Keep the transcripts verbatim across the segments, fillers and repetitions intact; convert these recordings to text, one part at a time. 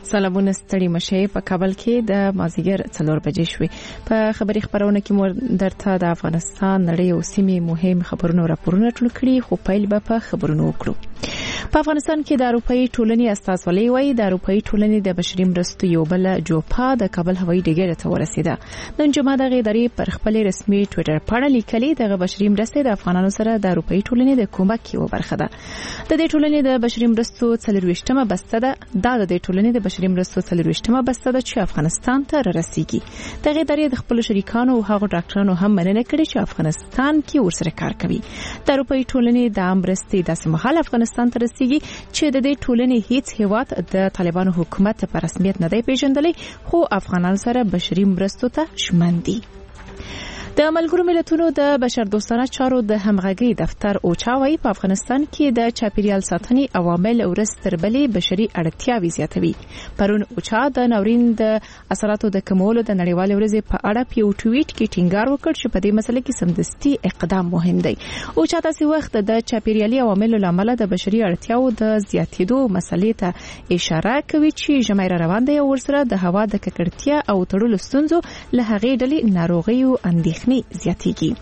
سلامونه ستړي مشه په کابل کې د مازیګر څلور بجې شوې. په خبري خبرونه کې مو درته د افغانستان نړۍ او سیمې مهم خبرونه راپورونه ټول کړي، خو پیل به په خبرونو وکړو. په افغانستان کې د اروپאי ټولنې استازولۍ وایي د اروپאי ټولنې د بشري مرستو یو بل جوپا د کابل هوایي ډګر ته ورسېده. نن جمعه د غیداري پر خپل رسمي ټوئیټر پاڼه لیکلي د بشري مرستې د افغانانو سره د اروپאי ټولنې د کومک یو برخه ده. د دې ټولنې د بشري مرستو څلرويشتمه بسته ده. دا د دې ټولنې د بشري مرستو څلرويشتمه بسته ده چې افغانستان ته رسیږي. د غیداري د خپل شریکانو او هغو ډاکټرانو هم مننه کړې چې افغانستان کې ورسره کار کوي. د اروپאי ټولنې د امرستي د سمحال افغانستان ته رسیږي چې د دې ټولنې هیڅ هیواد د طالبانو حکومت په رسمیت نه دی پیژندلی، خو افغانان سره بشري مرستو ته ژمن دي. د ملګرو ملتونو د بشردوستانه چارو د همغږي دفتر اوچا وايي په افغانستان کې د چاپیریال ساتنې عوامل ورځ تر بلې بشري اړتیاوې زیاتوي. پرون اوچا د ناورین د اثراتو د کمولو د نړیوال ورځې په اړه په یو ټویټ کې ټینګار وکړ چې په دې مسله کې سمدستي اقدام مهم دی. اوچا تاسو وخت د چاپیریالي عواملو لامل د بشري اړتیاو د زیاتېدو مسلې ته اشاره کوي چې ژمی را روان دی او ورسره د هوا د ککړتیا او تړلو ستونزو له هغې ډلې ناروغیو اندېښنې زیاتېږي.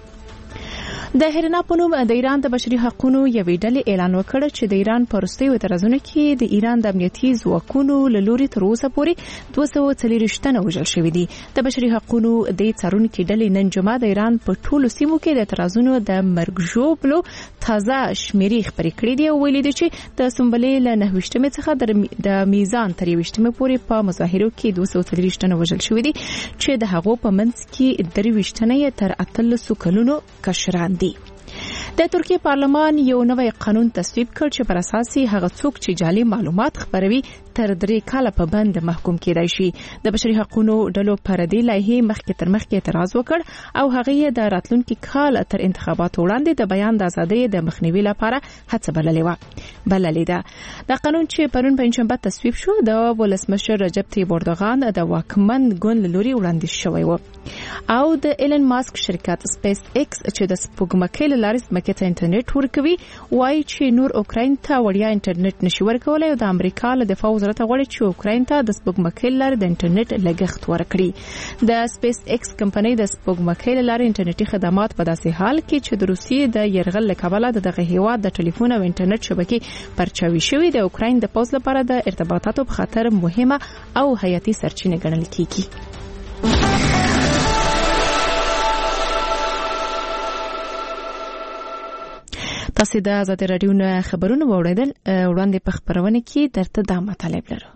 د هرنا په نوم د ایران د بشري حقوقو یوې ډلې اعلان وکړ چې د ایران په وروستیو اعتراضونو کې د ایران د امنیتي ځواکونو له لوري تر اوسه پورې دوه سوه څلوېښت تنه وژل شوي دي. د بشري حقوقو د څارونکو ډلې نن جمعه د ایران په ټولو سیمو کې د اعتراضونو د مرګ ژوبلو تازه شمیرې خبرې کړې دي او ویلي دي چې د سنبلې له نهویشتمې څخه د میزان تر یویشتمې پورې په مظاهرو کې دوه سوه څلوېښت تنه وژل شوي دي چې د هغو په منځ کې درویشت تنه تر اتلسو کلونو کشران دي. د ترکیه پارلمان یو نوی قانون تصویب کړ چې پر اساس هغه څوک چې جعلي معلومات خپروي تر درې کاله په بند محکوم کېدای شي. د بشري حقوقو ډلو پر دې لایحې مخکې تر مخکې اعتراض وکړ او هغه د راتلونکي کال تر انتخاباتو وړاندې د بیان د ازادۍ د مخنیوي لپاره هڅه بللې و بللې ده. دا قانون چې پرون پنځشنبه تصویب شو د ولسمشر رجب طیب اردوغان د واکمن ګوند لوري وړاندې شوی و او د ایلن ماسک شرکت سپیس ایکس چې د سپوږمکۍ لارې ځمکې ته انټرنیټ ورکوي وایي چې نور اوکراین ته وړیا انټرنیټ نشي ورکولای او د امریکا له دفاع وزارت غواړي چې اوکراین ته د سپوږمکۍ لارې د انټرنیټ لګښت ورکړي. د سپیس ایکس کمپنۍ د سپوږمکۍ لارې انټرنیټي خدمات په داسې حال کې چې د روسیې د یرغل له کبله دغه هیواد د ټلیفون او انټرنیټ شبکې پرچاوي شوی د اوکراین د پوز لپاره د ارتباطاتو په خاطر مهمه او حیاتي سرچینه ګڼل کیږي. تاسو د آزاد رادیو نه خبرونه واوریدل. وړاندې په خبرونه کې درته دا مطلب لرو.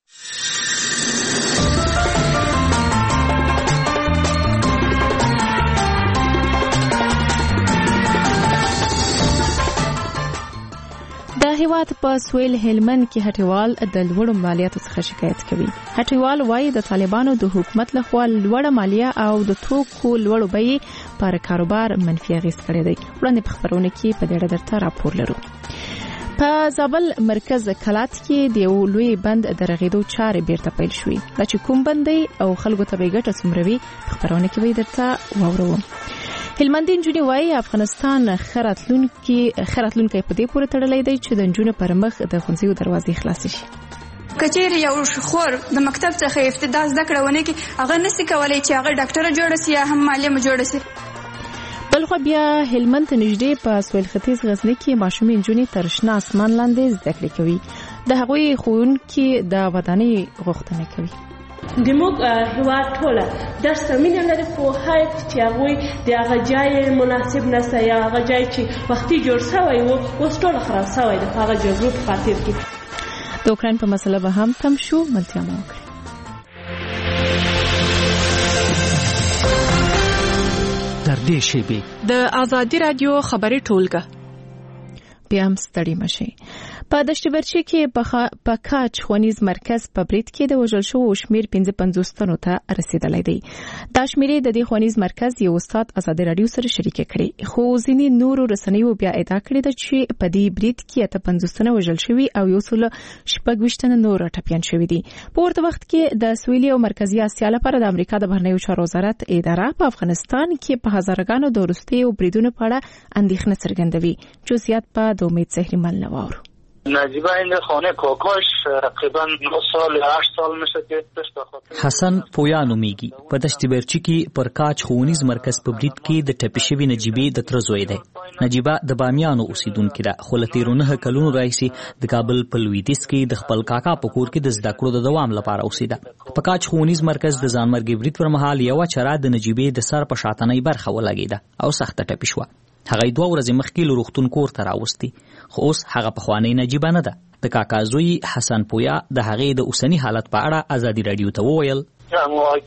د هیواد په سویل هلمند کې هټیوال د لوړو مالیاتو څخه شکایت کوي. هټیوال وايي د طالبانو د حکومت لخوا لوړه مالیه او د توکو لوړو بیې پر کاروبار منفي اغېز کړی دی. وړاندې په خبرونه کې په دې اړه درته راپور لرو. په زابل مرکز کلات کې د یو لوی بند د رغېدو چارې بیرته پیل شوې. دا چې کوم بند دی او خلکو ته به ګټه څومره وي په خبرونه کې به درته واورو. هلمندي نجونې وايي افغانستان خراتلونکي خراتلونکي په دې پورې تړلې دی چې د نجونو پر مخ د ښوونځیو دروازې خلاصې شي. کچېر یو خور د مکتب څخه ابتدا زده کړه ونه کې هغه نسي کولای چې هغه ډاکټر جوړ شي یا هم معلم جوړ شي. بلخو بیا هلمند ته نږدې په سویل ختیځ غزنی کې ماشومې نجونې تر شنه اسمان لاندې زده کړې کوي. د هغوی ښوونکي د ودانۍ غوښتنه کوي. د موږ هیواد ټوله درس مینه لري خو هاي چې هغه د هغه ځای مناسب نسه یا هغه ځای چې وختي جوړ شوی وو اوس ټول خراب شوی د هغه جوړو په خاطر کې. د اوکرين په مسله به هم تم شو ملتیا مو وکړي. تر دې شی به د آزادی رادیو خبري ټولګه بیا هم ستړي مشي. په دشت برچی کې په کاچ ښوونیز مرکز په برید کې د وژل شوو شمیر پنځه پنځوس تنو ته رسیدلی دی. دا شمیرې د دې ښوونیز مرکز یو استاد آزاد رادیو سره شریک کړي، خو ځینې نورو رسنیو بیا ادعا کړې ده چې په دې برید کې اته پنځوس تنه وژل شوي او یو سل شپږ ویشت تنه نور ټپیان شوي دي. په ورته وخت کې د سویلي او مرکزي اسیا لپاره د امریکا د بهرنیو چارو وزارت اداره په افغانستان کې په هزارګانو د وروستیو بریدونو په اړه اندېښنه څرګندوي. جزئیات په د امید زهري مل نواورو. نجیبه این خانه کاکاش تقریبا نه سال یا هشت سال میشه که حسن پویا نومیږي په دشت برچی کې پر کاج ښوونیز مرکز په برید کې د ټپي شوي نجیبې د تره زوی دی. نجیبه د بامیانو اوسیدونکې ده خو له تېرو نهه کلونو راهیسې د کابل په لویدیځ کې د خپل کاکا په کور کې د زده کړو د دوام لپاره اوسېده. په کاج ښوونیز مرکز د ځانمرګي برید پر مهال یوه چره د نجیبې د سر په شاتنۍ برخه ولګېده او سخته ټپي شوه. هغه دوه ورځې مخکې له روغتون کور ته راوستې خو اوس هغه پخوانۍ نجیبه نه ده. د کاکا زوی حسن پویا د هغې د اوسني حالت په اړه ازادي راډیو ته وویل آی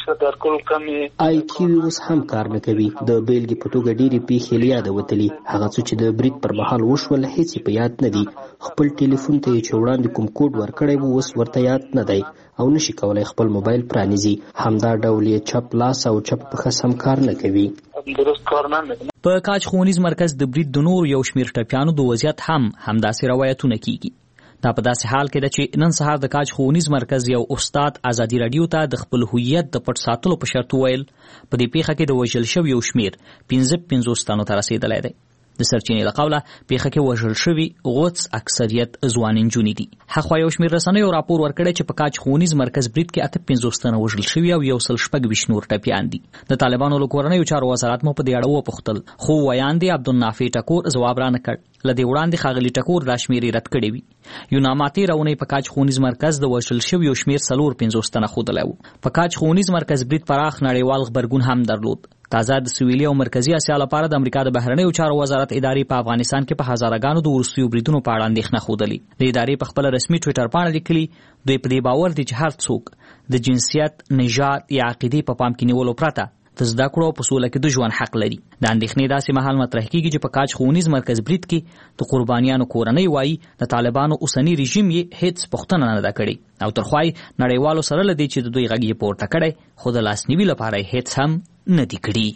کیو اوس هم کار نه کوي. د بیلګې په توګه ډېرې پیښې له یاده وتلي. هغه څه چې د برید پر مهال وشول هېڅ یې په یاد نه دي. خپل ټلیفون ته یې چې وړاندې کوم کوډ ورکړی و اوس ورته یاد نه دی او نشي کولی خپل موبایل پرانیزي. همدا ډول یې چپ لاس او چپ پښه سم کار نه کوي. په کاج ښوونیز مرکز د برید د نور یو شمېر ټپیانو د وضعیت هم همداسې روایتونه کیږي. دا په داسې حال کې ده چې نن سهار د کاج ښوونیز مرکز یو استاد ازادي راډیو ته د خپل هویت د پټ ساتلو په شرط وویل په دې پیښه کې د وژل شویو شمېر پنځه پنځوس تنو ته رسېدلی دی. د سرچینې له قوله پیښه کې وژل شوي غوڅ اکثریت ځوان نجونې دي. هخوا یو شمېر رسنیو راپور ورکړی چې په کاج ښوونیز مرکز برید کې اته پنځوس تنه وژل شوي او یو سل شپږ ویشت نور ټپیان دي. د طالبانو له کورنیو چارو وزارت مو په دې اړه وپوښتل خو ویاندې عبدالنافع ټکور ځواب رانه کړ. له دې وړاندې ښاغلي ټکور دا شمېرې رد کړې وي. یوناما تېره اونۍ په کاج ښوونیز مرکز د وژل شویو شمېر څلور پنځوس تنه ښودلی و. په کاج ښوونیز مرکز برید پراخ نړیوال غبرګون هم درلود. تازه د سویلي او مرکزي اسیا لپاره د امریکا د بهرنیو چارو وزارت ادارې په افغانستان کې په هزارهګانو د وروستیو بریدونو په اړه اندېښنه ښودلې. د ادارې په خپله رسمي ټویټر پاڼه لیکلي دوی په دې باور دي چې هر څوک د جنسیت، نژاد یا عقیدې په پام کې نیولو پرته د زده کړو په سوله کې د ژوند حق لري. د اندېښنې داسې مهال مطرح کېږي چې په کاج ښوونیز مرکز برید کې د قربانیانو کورنۍ وایي د طالبانو اوسني رژیم یې هېڅ پوښتنه نه ده کړې او ترخوا یې نړیوالو سره له دې چې د دوی غږ یې پورته کړی خو د لاسنیوي لپاره یې هېڅ هم نه دي کړي.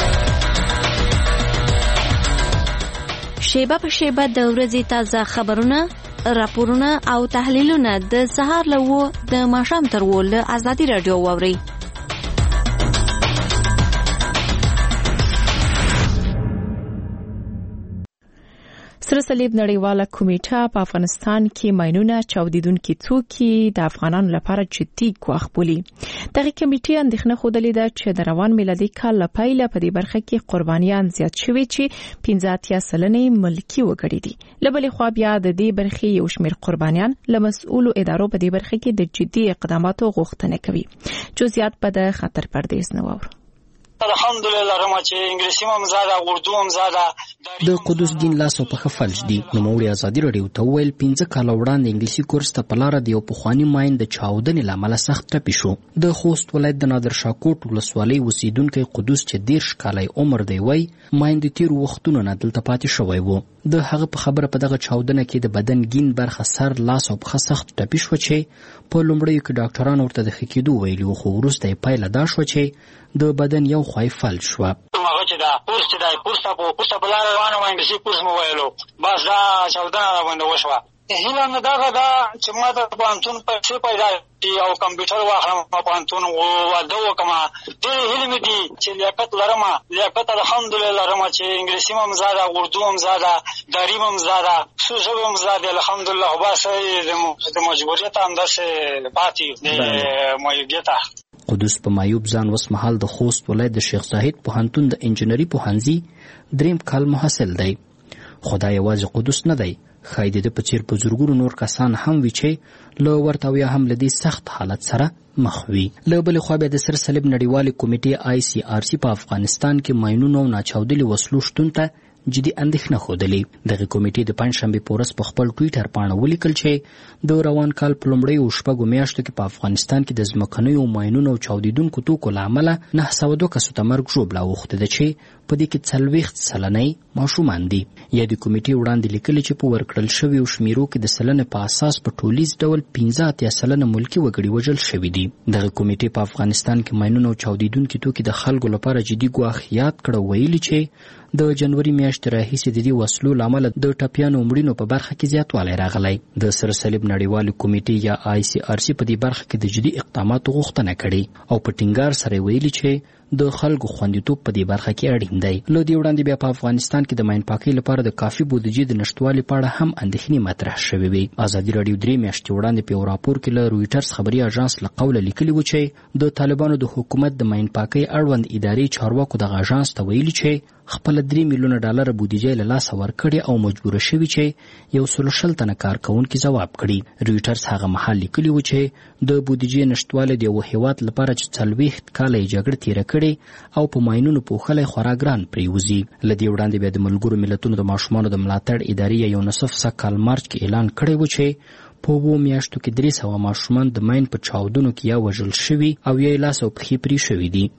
شیبه په شیبه د ورځې تازه خبرونه، راپورونه او تحلیلونه د سهار له اوه د ماښام تر اوه له ازادي راډیو واورئ. سره صلیب نړیواله کمیټه په افغانستان کې ماینونه چاودیدونکي توکي د افغانانو لپاره جدي ګواښ بولي. دغه کمیټې اندېښنه ښودلې ده چې د روان میلادي کال له پیله په دې برخه کې قربانیان زیات شوي چې پنځه اتیا سلنې ملکي وګړي دي. له بلې خوا بیا د دې برخې یو شمېر قربانیان له مسؤلو ادارو په دې برخه کې د جدي اقداماتو غوښتنه کوي. جزئیات په د خطر پردیس نه واورو. الحمدلله رحمه چې انګلیسي هم زده اردو هم زده. د قدوس دین لاسو په خفلج دي. نوموړي ازادي راډیو ته وویل پنځه کاله وړاندې انګلیسي کورس ته په لاره د یو پخواني ماین د چاودنې له امله سخت ټپي شو. د خوست ولایت د نادرشاه کوټ ولسوالۍ اوسیدونکی قدوس چې دېرش کاله عمر دی وایي ماین د تېرو وختونو نه دلته پاتې شوی و. د هغه په خبره په دغه چاودنه کې د بدن ګین برخه سر، لاس او پښه سخت ټپي شوه چې په لومړیو کې ډاکټران ورته د ښه کېدو ویلي وو خو وروسته یې پایله دا شوه چې د بدن یو خوا یې فلج شوه. هغه چې دا کورس چې دی کورس ته په کورس ته په لاره روانه وه انګلیسي کورس مو ویلو بس دا چاودنه راباندې وشوه. هیله مې دغه ده چې ما د پوهنتون پیسې پیدا کړي او کمپیوټر واخلم په پوهنتون واده وکړم. ډېرې هیلې مې دي چې لیاقت لرم لیاقت الحمدلله لرم چې انګلیسي هم زده اردو هم زده دریم هم زده څو ژبې هم زده الحمدلله. خو بس د مجبوریت همداسې پاتې د معیوبیته. قدوس په معیوب ځان اوس مهال د خوست ولایت د شیخ زاهد پوهنتون د انجنیري پوهنځي دریم کال محصل دی. خو دا یوازې قدوس نه دی، ښایي د ده په څېر په زرګونو نور کسان هم وي چې له ورته او یا هم له دې سخت حالت سره مخ وي. له بلې خوا بیا د سر صلیب نړیوالې کمیټې آی سی آر سی په افغانستان کې ماینونو او ناچاودلي وسلو شتون ته جدي اندېښنه ښودلې. دغه کمیټې د پنجشنبې په ورځ په خپل ټویټر پاڼه ولیکل چې د روان کال په لومړیو شپږو میاشتو کې په افغانستان کې د ځمکنیو ماینونو او چاودیدونکو توکو له امله نهه سوه دوه کسو ته مرګ ژوبله اوښتې ده چې په دې کې څلوېښت سلنۍ ماشومان دي. یادې کمیټې وړاندې لیکلي چې په ورکړل شویو شمیرو کې د سلنې په اساس په ټولیز ډول پنځه اتیا سلنه ملکي وګړي وژل شوي دي. دغه کمیټې په افغانستان کې ماینونه او چاودیدونکي توکي د خلکو لپاره جدي ګواښ یاد کړه. ویلي چې د جنوري میاشتې راهیسې د دې وسلو له امله د ټپیانو مړینو په برخه کې زیاتوالی راغلی. د سر صلیب نړیوالې کمیټې یا آی سی آر سی په دې برخه کې د جدي اقداماتو غوښتنه کړې او په ټینګار سره ویلي چې د خلکو خوندیتوب په دې برخه کې اړین دی. له دې وړاندې بیا په افغانستان کې د ماین پاکۍ لپاره د کافي بودیجې د نشټوالي په اړه هم اندېښنې مطرح شوې وي. ازادي راډیو درې میاشتې وړاندې په یو راپور کې له رویټرز خبري اژانس له قوله لیکلي و چې د طالبانو د حکومت د ماین پاکۍ اړوند ادارې چارواکو دغه اژانس ته ویلي چې خپل درې میلیونه ډالر بودیجه له لاسه ورکړي او مجبور شوي چې یو سل شل تنه کارکونکي ځواب کړي. رویټرز هغه مهال لیکلي و چې د بودیجې نشټوالی د یو هیواد لپاره چې څلوېښت کاله یې جګړه تېره کړې او په ماینونو پوښلی خورا ګران پرېوځي. له دې وړاندې بیا د ملګرو ملتونو د ماشومانو د ملاتړ ادارې یونیسف سږ کال مارچ کې اعلان کړی و چې په اوو میاشتو کې درې سوه ماشومان د ماین په چاودنو کې یا وژل شوي او یا یې لاس او پښې پرې شوي دي.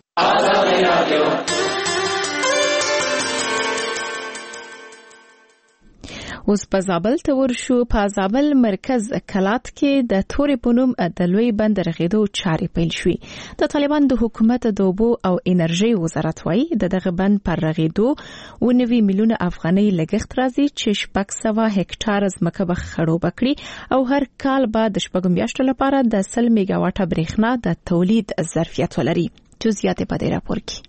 اوس په زابل ته ورشو. په زابل مرکز کلات کې د تورې په نوم د لوی بند رغېدو چارې پیل شوې. د طالبان د حکومت د اوبو او انرژۍ وزارت وایي د دغه بند پر رغېدو اووه نوي میلیونه افغانۍ لګښت راځي چې شپږ سوه هکټاره ځمکه به خړوبه کړي او هر کال به د شپږو میاشتو لپاره د سل میګا واټه برېښنا د تولید ظرفیت ولري. جزئیات په دې راپور کې.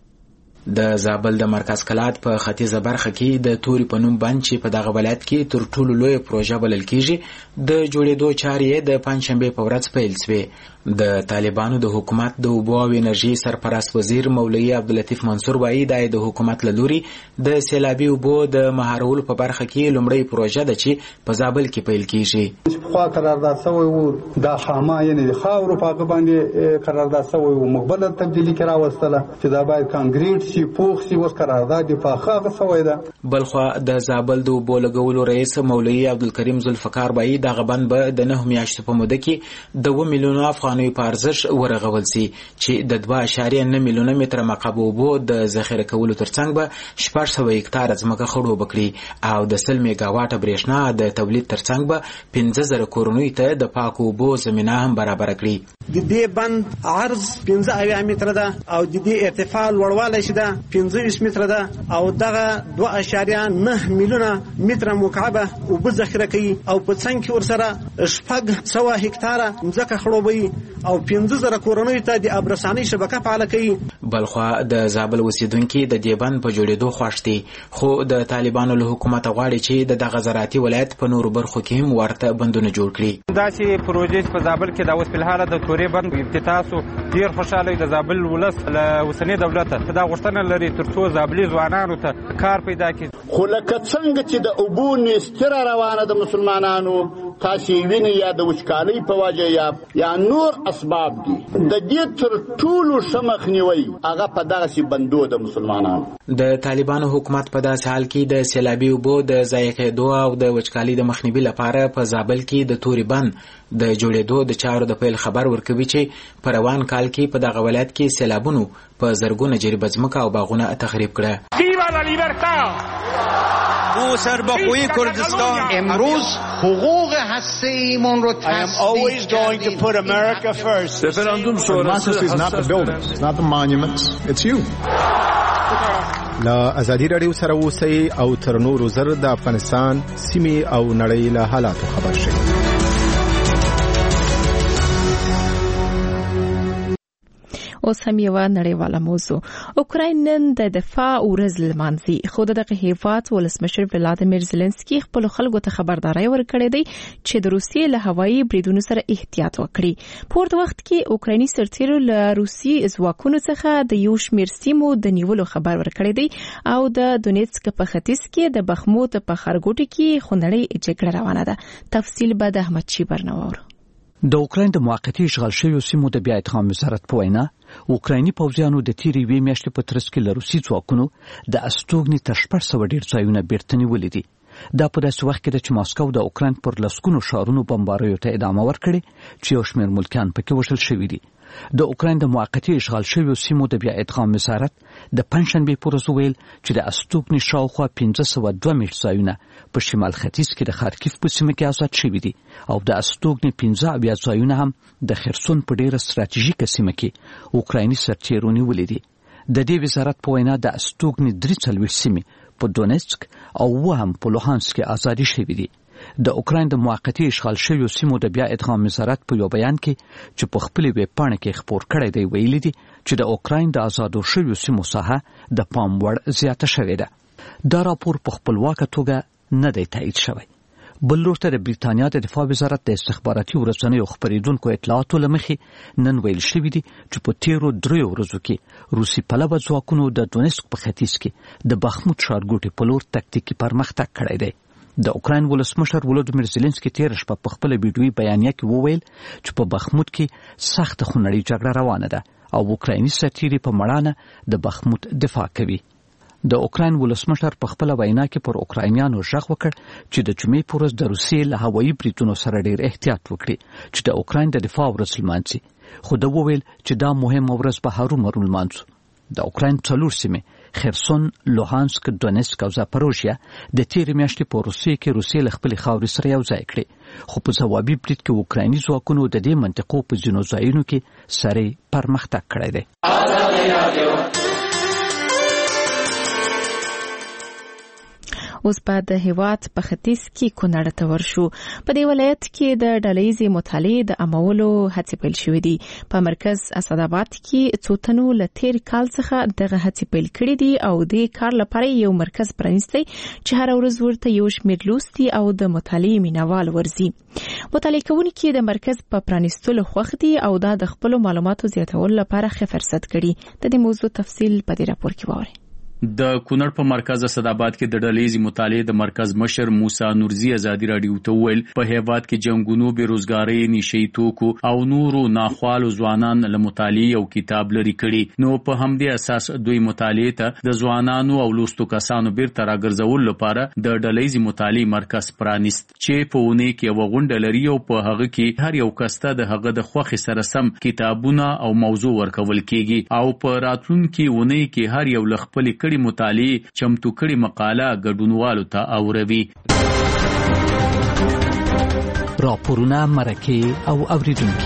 د زابل د مرکز کلات په ختیځه برخه کې د توري په نوم بند چې په دغه ولایت کې تر ټولو لوی پروژه بلل کیږي د جوړېدو چارې د پنځشنبه په ورځ پیل شوې. د طالبانو د حکومت د اوبو او انرژي سرپرست وزیر مولوي عبداللطیف منصور وایي دا د حکومت له لوري د سیلابي اوبو د مهارولو په برخه کې لومړی پروژه ده چې په زابل کې پیل کیږي. خو قرارداد شوی و د خامه یعنی د خاورو په هغه باندې قرارداد شوی و مقبله تبدیلی کې راوستله چې دا باید کانکریټ شي پوخ شي. اوس قرارداد په هغه شوی ده. بلخو د زابل د اوبو لګولو رئیس مولوي عبدالکریم ذوالفقار وایي دغه بند به د نه میاشتو په موده کې د اووه میلیونو افغانۍ په ارزش ورغول سي چې د دوه اعشاریه نه میلیونه متره مکعب اوبو د ذخیره کولو ترڅنګ به شپږ سوه هکټاره ځمکه خړوبه کړي او د سل میګا واټه برېښنا د تولید ترڅنګ به پنځه زره کورنیو ته د پاکو اوبو زمینه هم برابره کړي. د دې بند عرض پنځه اویا متره ده او د دې ارتفاع لوړوالی چې ده پنځه ویشت متره ده او دغه دوه اعشاریه نه میلیونه متره مکعبه اوبه ذخیره کوي او په څنګ کې ورسره شپږ سوه هکټاره ځمکه خړوبوي او پنځه زره کورنیو ته د ابرسانۍ شبکه فعاله کوي. بلخوا د زابل اوسیدونکي د دې بند په جوړېدو خوښ دي خو د طالبانو له حکومت غواړي چې د دغه زراعتي ولایت په نورو برخو کې هم ورته بندونه جوړ کړي. داسې پروژې په زابل کې د اوس په حال د تورې بند افتتاح سو ډیر خوشاله د زابل ولس له اوسنۍ دولت ته دا غوښتنه لري ترڅو زابلي ځوانانو ته کار پیدا کړي. خو لکه څنګه چې د اوبو نستره روانه د مسلمانانو تاسو وینئ یا د وچکالۍ په وجه یا یا نور اسباب دي د دې تر ټولو شمخنیوي هغه په دغه بندو د مسلمانانو. د طالبانو حکومت په داسې حال کې د سیلابي اوبو د ضایع کېدو او د وچکالۍ د مخنیوي لپاره په زابل کې د توري بند د جوړېدو د چارو د پیل خبر ورکوي چې په روان کال کې په دغه ولایت کې سیلابونو په زرګونه جریبه ځمکه او باغونه تخریب کړه. ویوا لا لیبرتا او سربخوی کردستان امروز حقوق هسته‌ایمون رو تصدیق Referendum sonrası is not the buildings, it's not the monuments, it's you. لا ازادي رادیو سره اوسئ او تر نورو زر د افغانستان سیمې او نړۍ له حالاتو خبر شئ. اوس هم یو نړیواله موضوع. اوکراین نن د دفاع ورځ لمانځي خو دغه هیواد ولسمشر ولادیمیر زيلنسکي خپل خلکو ته خبرداري ورکړې دی چې د روسیې له هوایي بریدونو سره احتیاط وکړي. په ورته وخت کې اوکرایني سرتیرو له روسي ځواکونو څخه د یو شمېر سیمو د نیولو خبر ورکړی دی او د دونیتسک په ختیځ کې د بخموت په خرګوټي کې خونړۍ جګړه روانه ده. تفصیل به د احمد شي برناور. د اوکراین د موقتی اشغال شویو سیمو د بیا ادغام وزارت په وینا اوکرایني پوځیانو د تیرې وی میاشتې په ترڅ کې له روسي ځواکونو د استوګنې تر شپږ سوه ډېر ځایونه بیرته نیولي دي. دا په داسې وخت کې ده چې ماسکو د اوکراین پر لسګونو ښارونو بمباریو ته ادامه ورکړې چې یو شمېر ملکیان پکې وژل شوي دي. د اوکراین د موقتی اشغال شویو سیمو د بیا ادغام وزارت د پنځشنبې په ورځ ویل چې د استوګنې شاوخوا پنځه سوه دوه میشت ځایونه په شمال ختیځ کې د خارکیف په سیمه کې آزاد شوي دي او د استوګنې پنځه اویا ځایونه هم د خرسون په ډېره ستراتیژیکه سیمه کې اوکرایني سرتیرو نیولي دي. د دې وزارت په وینا د استوګنې درې څلوېښت سیمې په دونیتسک او اووه هم په لوهانسک کې ازادي شوي دي. د اوکراین د موقتی اشغال شویو سیمو د بیا ادغام وزارت په یو بیان کې چې په خپل ویب پاڼه کې خبر کړی دی ویلي دي چې د اوکراین د آزادو شویو سیمو ساحه د پام وړ زیاته شوې ده. دا راپور په خپلواکه توګه نه دی تایید شوی. بل وروسته د بریتانیا د دفاع وزارت د استخباراتي ورځنیو خبرېدونکو اطلاعاتو له مخې نن ویل شوي دي چې په تیرو دریو ورځو کې روسي پلوه ځواکونو د دونیسک په ختیځ کې د بخموت ښارګوټي په لور تکتیکي پرمختګ کړی دی. د اوکراین ولسمشر ولودیمیر زيلنسکي تیر شپه په خپل ویډیوي بیانیه کې وویل چې په بخموت کې سخت خونړۍ جګړه روانه ده او اوکرایني سرتیري په مړانه د بخموت دفاع کوي. د اوکراین ولسمشر په خپل وینا کې پر اوکراینیانو ژغ وکړ چې د جمعې په ورځ د روسیې له هوایي بریدونو سره ډیر احتیاط وکړي چې د اوکراین د دفاع ورځ لمانځي. خو دا وویل چې دا مهمه ورځ به هرومرو لمانځو. د اوکراین څلور سیمې خرسون، لوهانسک، دونیسک او زاپروژیا د تیرې میاشتې په روسیې کې روسیې له خپلې خاورې سره یو ځای کړې، خو په ځوابي برید کې اوکرایني ځواکونو د دې منطقو په ځینو ځایونو کې سریع پرمختګ کړی دی. اوس په د هیواد په ختیځ کې کونړ ته ورشو. په دې ولایت کې د ډلهیزې مطالعې د عملولو هڅې پیل شوې دي. په مرکز اسداباد کې څو تنو له تیر کال څخه دغه هڅې پیل کړې دي او د کار لپاره یو مرکز پرانیستی چې هر ورځ ورته یو شمېر لوستي او د مطالعې مینوال ورځي. مطالعه کوونکي د مرکز په پرانیستلو خوښ دي او دا د خپل معلوماتو زیاتولو لپاره ښه فرصت کړي. د دې موضوع تفصیل په دې راپور کې وورئ. د کونړ په مرکز اسداباد کې د ډلهیزې مطالعې د مرکز مشر موسی نورزي ازادي راډیو ته وویل په هیواد کې جنگونو، بیروزګارۍ، نشي توکو او نورو ناخوالو ځوانان له مطالعې او کتاب لري کړي. نو په همدې اساس دوی مطالعې ته د ځوانانو او لوستو کسانو بیرته راګرځول لپاره د ډلهیزې مطالعې مرکز پرانیست چې په اونۍ کې یوه غونډه لري او په هغه کې هر یو کس ته د هغه د خوښې سره سم کتابونه او موضوع ورکول کیږي او په راتلونکي اونۍ کې هر یو له خپلې مطالعه چمتو کړي مقاله ګډونوالو ته اوروي. راپورونه، مرکه او اوریدونکي.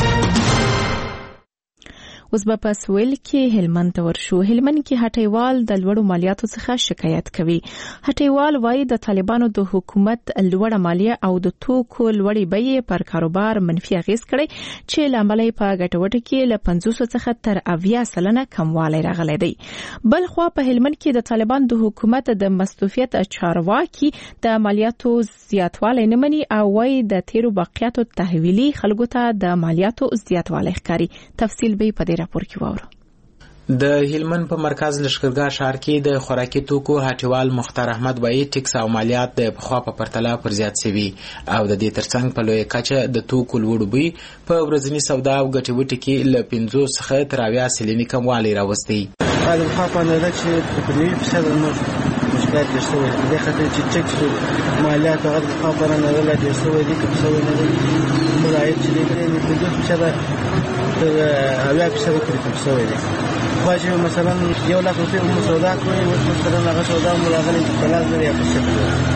اوس به په سویل کې هلمند ته ورشو. هلمند کې هټیوال د لوړو مالیاتو څخه شکایت کوي. هټیوال وایي د طالبانو د حکومت لوړه مالیه او د توکو لوړې بیې پر کاروبار منفي اغیز کړی چې لامل یې په ګټوټو کې له پنځوس څخه تر اویا سلنه کموالی راغلی دی. بل خو په هلمند کې د طالبان د حکومت د مستوفیت چارواکي د مالیاتو زیاتوالی نه مني او وایي د تیرو باقیاتو تحویلي خلکو ته د مالیاتو زیاتوالی ښکاري. تفصیل به په راپور کې وورو. د هلمند په مرکز لشکرګاه ښار کې د خوراکي توکو هټیوال مختار احمد وایي ټیکس او مالیات د پخوا په پرتله پر زیات شوي او د دې ترڅنګ په لویه کچه د توکو لوړ بیې په ورځني سودا او ګټې کې له پنځوس څخه تر اویا سلنې کموالی راوستی. د پخوا په اندازه چې تقریبي فیصد مشکلات ډېر شوی دی. دې خاطر چې ټیکس مالیات هغه د پخوا په اندازه لا ډېر شوی دی، کم شوی نه دی. ملایت چې دی د پنځوس فیصده تر اویا فیصده پورې کم شوی دی. خو چې مثلا یو لاک روپۍ مو سودا کړئ، اوس مثلا هغه سودا مو راغلی په لاس لري یا په شکل.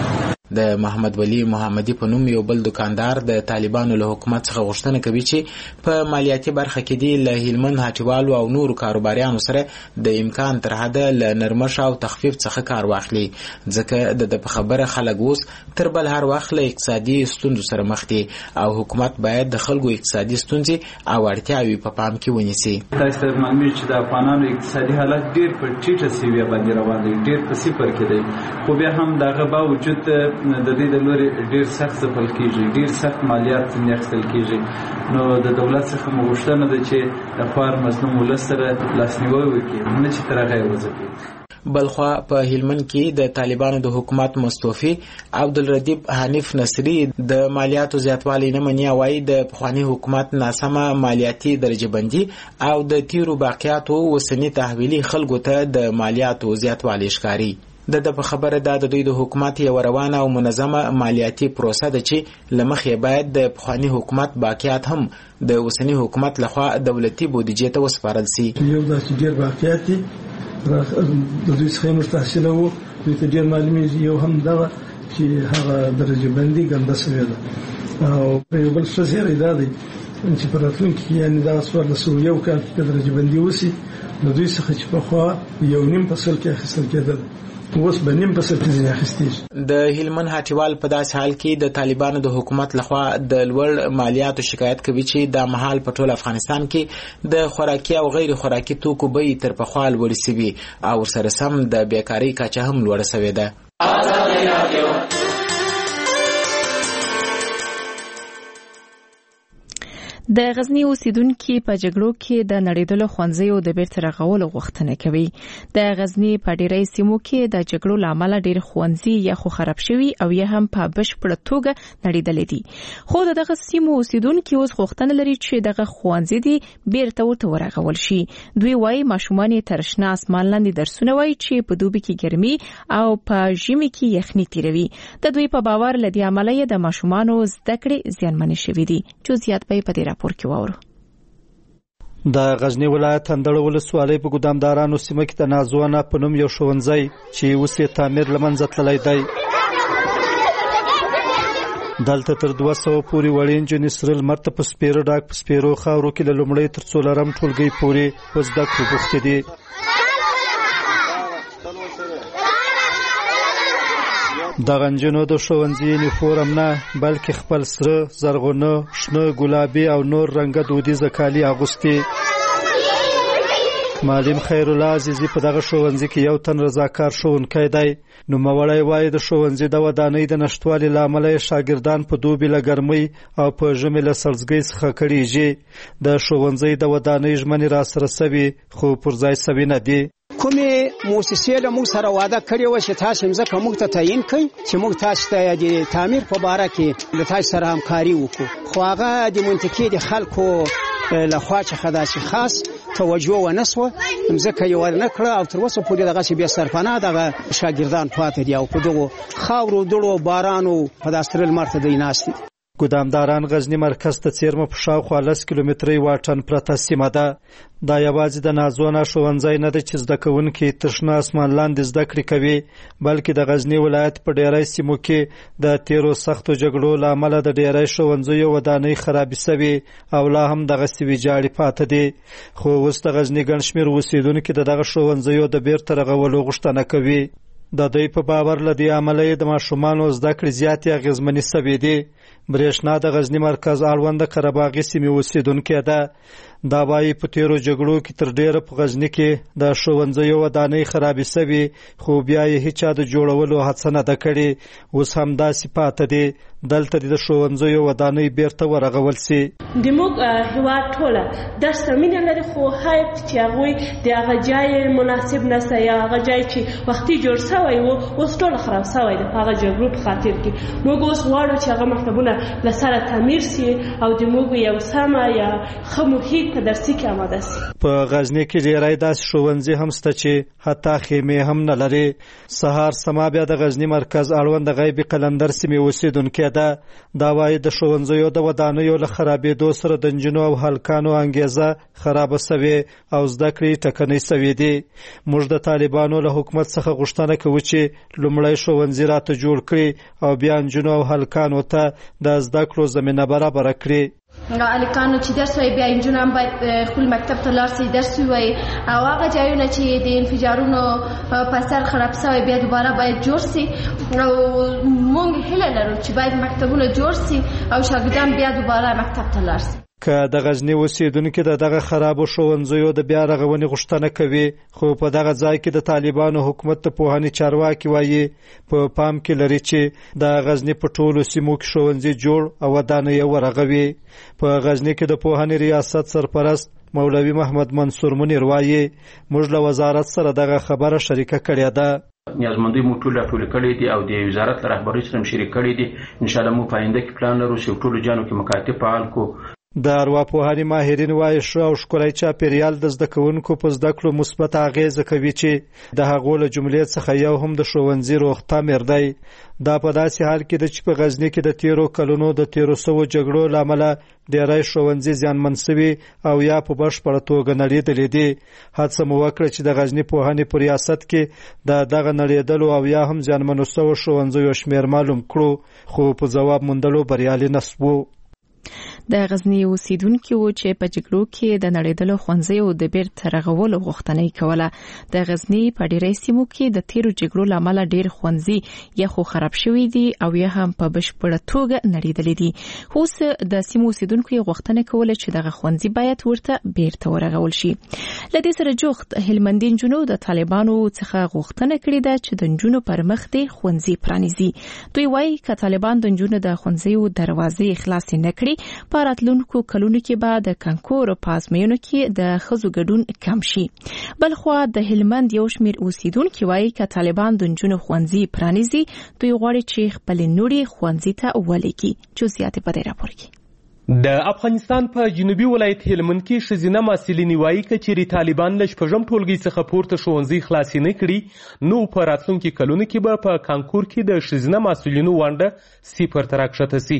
د محمد ولی محمدي په نوم یو بل دکاندار د طالبانو له حکومت څخه غوښتنه کوي چې په مالیاتي برخه کې دی له هلمند هټیوالو او نورو کاروباریانو سره د امکان تر حده له نرمش او تخفیف څخه کار واخلي، ځکه د په خبره خلک اوس تر بل هر وخت له اقتصادي ستونزو سره مخ دي او حکومت باید د خلکو اقتصادي ستونزې او اړتیاوې په پام کې ونیسي. تاسو ته معلومه چې د افغانانو اقتصادي حالت ډیر په ټیټه سیویه باندې روان دی، ډیر په صفر کې دی، خو بیا هم دغه باوجود د دې د لوري ډیر سخت ځپل کیږي، ډیر سخت مالیات څنګه اخیستل کیږي. نو د دولت څخه موږ غوښتنه ده چې د خوار مظلوم ولس سره لاسنیوی وکړي، نه چې تر هغه وځي. بلخوا په هلمند کې د طالبانو د حکومت مستوفي عبدالردیب حنیف نصری د مالیاتو زیاتوالی نه مني او وايي د پخواني حکومت ناسمه مالیاتي درجه بندي او د تیرو باقیاتو وسنی تحویلي خلکو ته د مالیاتو زیاتوالی ښکاري. د د په خبره ده د دوی د حکومت یو روانه او منظمه مالیاتي پروسه ده چې لمخې باید د پخواني حکومت باقیات هم د اوسنی حکومت لخوا دولتي بودیجې ته وسپارل شي. یو داسې ډېر باقیات دي د دوی څخه موږ تحصیل وو، دوی ته ډېر معلومیږي. یو هم دغه چې هغه درجه بندي ګنده شوې ده او یو بل څه زیری دا دی چې په راتلونکي کې یعنې دغه څوارلس سوه یو کال کې درجه بندي وشي، د دوی څخه چې پخوا یو نیم فصل کې اخیستل کېدل اوس به نیم په سبسایډي اخیستي. د هلمند هټیوال په داسې حال کې د طالبانو د حکومت لخوا د لوړ مالیاتو شکایت کوي چې د مهال په ټول افغانستان کې د خوراکي او غیر خوراکي توکو بیې تر پخوا لوړې سوي او ورسره سم د بیکارۍ کچه هم لوړه سوې ده. د غزنی اوسیدونکو په جګړو کې د نړیدلو خوانځیو د بیرته رغولو غوښتنه کوي. د غزنی په ډیری سیمو کې د جګړو لامل ډیر خوانځي یا خو خراب شوي او یا هم په بشپړه توګه نړیدلې دي. خو دغه سیمو اوسیدونکو اوس غوښتنه لري چې دغه خوانځي دي بیرته ورته ورغول شي. دوی وايي ماشومان تر شنه اسمان لاندې درسونه وايي چې په دوبي کې ګرمي او په ژمي کې یخني تیروي. د دوی په باور لدی عملیه د ماشومان زده کړې زیانمن شوي دي. جزئیات به په د غزنی ولایت اندړ ولسوالۍ په ګدامدارانو سیمه کې د نازونه په نوم یو ښوونځی چې اوس یې تعمیر له منځه تللی دی. دلته تر دوه سوه پورې وړې نجونې سره لمر ته په سپېره ډاک په سپېرو خاورو کې له لومړۍ تر څلورم ټولګۍ پورې په زده کړو بوختې دي. دغه نجونو د ښوونځي یونیفورم نه بلکې خپل سره، زرغونه، شنه، ګلابي او نور رنګه دودیزه کالي اغوستي. معلم خیر الله عزیزی په دغه ښوونځي کې یو تن رضاکار ښوونکی دی. نوموړی وایي د ښوونځي د ودانۍ د نشتوالي له امله یې شاګردان په دوبي له ګرمۍ او په ژمي له سړزګۍ څخه کړېږي. د ښوونځي د ودانۍ ژمنې راسره سوي خو پر ځای سوي نه دي. کومې موسسې له موږ سره وعده کړې وه چې تاسو مځکه موږ ته تعیین کړئ چې موږ تاسو ته د تعمیر په باره کې له تاسو سره همکاري وکړو، خو هغه د منطقې د خلکو له خوا څخه داسې خاص توجه ونه سوه، مځکه یې ورنه کړه او تر اوسه پورې دغسې بې سرپناه دغه شاګردان پاتې دي او په دغو خاورو دوړو بارانو په داسې لمر ته دوی ناست دي. ګدامداران غزنی مرکز ته څیرمه په شاوخوا لس کیلومترۍ واټن پرته سیمه ده. دا یوازې د نازونه ښوونځی نه ده چې زده کوونکي تر شنه اسمان لاندې زده کړې کوي، بلکې د غزنی ولایت په ډیری سیمو کې د تیرو سختو جګړو له امله د ډیری ښوونځیو ودانۍ خرابې سوي او لا هم دغسې ویجاړې پاته دي. خو اوس د غزني ګڼ شمېر اوسېدونکي د دغه ښوونځیو د بیرته رغولو غوښتنه کوي. د دوی په باور له دې امله یې د ماشومانو زده کړې زیاتې اغېزمنې سوي دي. برېښنا د غزني مرکز اړوند د قرهباغي سیمې اوسېدونکې ده. دا وایي په تیرو جګړو کې تر ډیره په غزني کې د ښوونځیو ودانۍ خرابې سوي، خو بیا یې هیچا د جوړولو هڅه نه ده کړې. اوس هم داسې پاته دي. دلته د ښوونځیو ودانۍ بیرته ورغول سي. د موږ هېواد ټوله درس مینه لري، خو حیف چې هغوی د هغه ځای مناسب نسته یا هغه ځای چې وختي جوړ سوی و اوس ټوله خراب سوی ده په هغه جګړو په خاطر کې. موږ اوس غواړو چې هغه مکتبونه له سره تعمیر سي او د موږ یو سمه یا ښه محیط په درسي کې آماده سي. په غزني کې ډیری داسې ښوونځي هم شته چې حتی خیمې هم نه لري. سهار سما بیا د غزني مرکز اړوند د غیبي قلندر سیمې اوسېدونکې ده. دا وایي د ښوونځیو د ودانیو له خرابېدو سره د نجونو او هلکانو انګیزه خرابه سوې او زده کړې ټکنۍ سوې دي. موږ د طالبانو له حکومت څخه غوښتنه کوو چې لومړی ښوونځي راته جوړ کړي او بیا نجونو او هلکانو ته د زده کړو زمینه برابره کړي. الکانو چې درس وایي بیا نجونو هم باید خپل مکتب ته لاړ سي درس ووایي او هغه ځایونه چې د انفجارونو په اثر خراب سوی بیا دوباره باید جوړ سي او موږ هیله لرو چې باید مکتبونه جوړ سي او شاګردان بیا دوباره مکتب ته لاړ سي. که د غزني اوسېدونکي د دغه خرابو ښوونځیو د بیا رغونې غوښتنه کوي، خو په دغه ځای کې د طالبانو حکومت د پوهنې چارواکي وایي په پام کې لري چې د غزني په ټولو سیمو کې ښوونځي جوړ او ودانۍ ورغوي. په غزني کې د پوهنې ریاست سرپرست مولوي محمد منصور منیر وایي موږ له وزارت سره دغه خبره شریکه کړې ده. نیازمندۍ مو ټول راټول کړي دي او د وزارت له رهبرۍ سره شریک کړي دي. ان شاء الله مو په آینده کې پلان لرو چې ټولو جانو کې مکاتب فعال کو. د ارواپوهنې ماهرین وایي ښه او ښکلی چاپېریال د زده کوونکو په زده کړو مثبت اغېزه کوي چې د هغو له جملې څخه یو هم د ښوونځي روغ تعمیر دی. دا په داسې حال کې ده چې په غزني کې د تیرو کلونو د تیرو سوو جګړو له امله ډیری ښوونځي زیانمن سوي او یا په بشپړه توګه نړېدلي دي. هڅه مو وکړه چې د غزني پوهنې په ریاست کې د دغه نړېدلو او یا هم زیانمنو سوو ښوونځیو شمېر معلوم کړو، خو په ځواب موندلو بریالي نه سوو. د غزنی اوسیدونکو چې په جګړو کې د نړیدلو ښوونځیو د بیرته رغولو غوښتنه کوله. د غزنی په ډیری سیمو کې د تیرو جګړو لامل ډیر ښوونځي یا خو خراب شوي دي او یا هم په بشپړه توګه نړیدلې دي. اوس د سیمو اوسیدونکو غوښتنه کوله چې دغه ښوونځي باید ورته بیرته ورغول شي. لدې سره جوخت هلمندي نجونو د طالبانو څخه غوښتنه کړې ده چې د نجونو پر مخ دې ښوونځي پرانیزي. دوی وایي چې طالبان د نجونو د ښوونځیو دروازې خلاص نه کړي په راتلونکو کلونو کې به د کانکور په ازموینو کې د ښځو ګډون کم شي. بلخوا د هلمند یو شمېر اوسیدونکي وایي چې طالبان د نجونو ښوونځي پرانیزي. دوی غواړي چې خپل نوري ښوونځي ته ولیکي. جزئیات په دې راپور کې. د افغانستان په جنوبي ولایت هلمند کې ښځینه محصلینې وایي که چیرې طالبان له شپږم ټولګي څخه پورته ښوونځي خلاصې نه کړي نو په راتلونکي کلونو کې به په کانکور کې د ښځینه محصلینو ونډه صفر ته راکښته سي.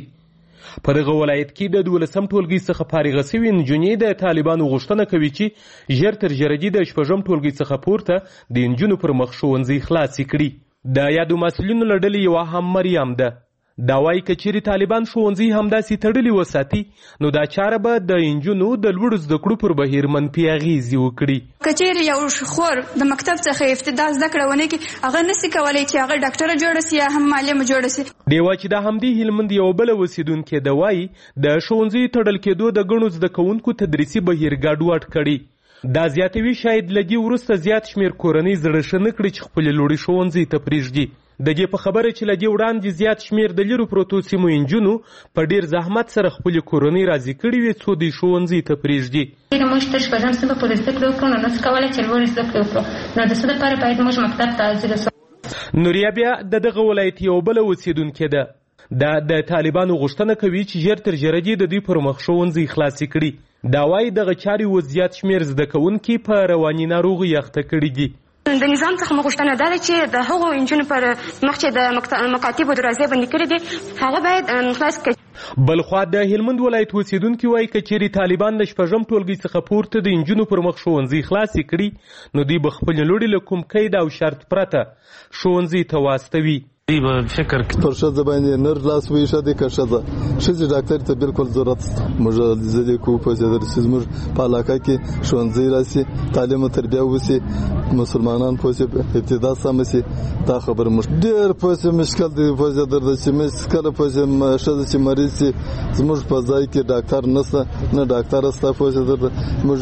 په دغه ولایت کې د دولسم ټولګي څخه فارغه شوې نجونې د طالبانو غوښتنه کوي چې ژر تر ژره دې د شپږم ټولګي څخه پورته د نجونو پر مخ ښوونځي خلاصې کړي. د یادو محصلینو له ډلې یوه هم مریم ده. دا وایي که چیرې طالبان ښوونځي همداسې تړلي وساتي نو دا چاره به د نجونو د لوړو زده کړو پر بهیر منفي اغېزې وکړي. که چیرې یو خور د مکتب څخه ابتدا زده کړه ونه کړي هغه نسي کولی چې هغه ډاکټره جوړه سي یا هم معلمه جوړه سي. دی وایي چې د همدې هلمند یوه بله اوسیدونکې ده وایي د ښوونځیو تړل کېدو د ګڼو زده کوونکو تدریسي بهیر ګډوډ کړي. دا زیاتوي شاید له دې وروسته زیات شمېر کورنۍ زړه ښه نه کړي چې خپلې لوړې ښوونځي ته پرېږدي. د دې په خبره چې له دې وړاندې زیات شمېر د لرو پرتو سیمو نجونو په ډېر زحمت سره خپلې کورنۍ راضي کړي وې څو دوی ښوونځي ته پرېږدي. موږ تر شپږم صنفه پورې زده کړې وکړو نو نسو کولی چې لوړې زده کړې وکړو نو د څه دپاره باید موږ مکتب ته حاضره سو. نوریا بیا د دغه ولایت یوه بله اوسېدونکې ده. دا د طالبانو غوښتنه کوي چې ژر تر ژره دې د دوی پر مخ ښوونځي خلاصې کړي. دا وایي دغه چارې اوس زیات شمېر زده کوونکي په رواني ناروغۍ اخته کړي دي. د نظام څخه مو غوښتنه دا ده چې د هغو نجونو پر مخ چې د مکاتبو دروازې بندې کړي دي هغه باید خلاص کړي. بلخوا د هلمند ولایت اوسیدونکي وایي که چیرې طالبان له شپږم ټولګي څخه پورته د نجونو پر مخ ښوونځي خلاصې کړي نو دوی به خپلې لوړې له کوم قید او شرط پرته ښوونځي ته واستوي. دی به فکر پر ښځه باندې نر لاس ویښه دی که ښځه ښځې ډاکټر ته بالکل ضرورت موږ لیدلي کوو په زیاتره چې زموږ په علاقه کې ښوونځی راسي تعلیم او تربیه وسي مسلمانان پوه سي ابتدا سمه سي. دا خبره موږ ډېر پوه سي مشکل دی پوه سي درده چې موږ کله پوه سي ښځه چې مریض سي زموږ په ځای کې ډاکټر نشته نه ډاکټر سته پوه سي درده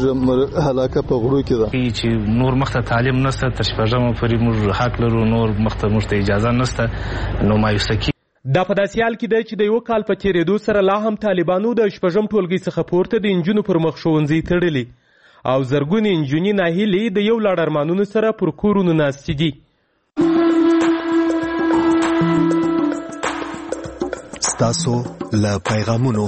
موږ علاقه په غړو کې ده چې نور مخته تعلیم نشته تر شپږمه پورې موږ حق لرو نور مخته موږ ته اجازه نشته نو مایوسه کی. دا په داسې حال کې دی چې د یو کال په تېرېدو سره لا هم طالبانو د شپږم ټولګي څخه پورته د نجونو پر مخ ښوونځي تړلي او زرګونې نجونې ناهیلې د یو لړ ارمانونو سره پر کورونو ناستې دي. ستاسو له پیغامونو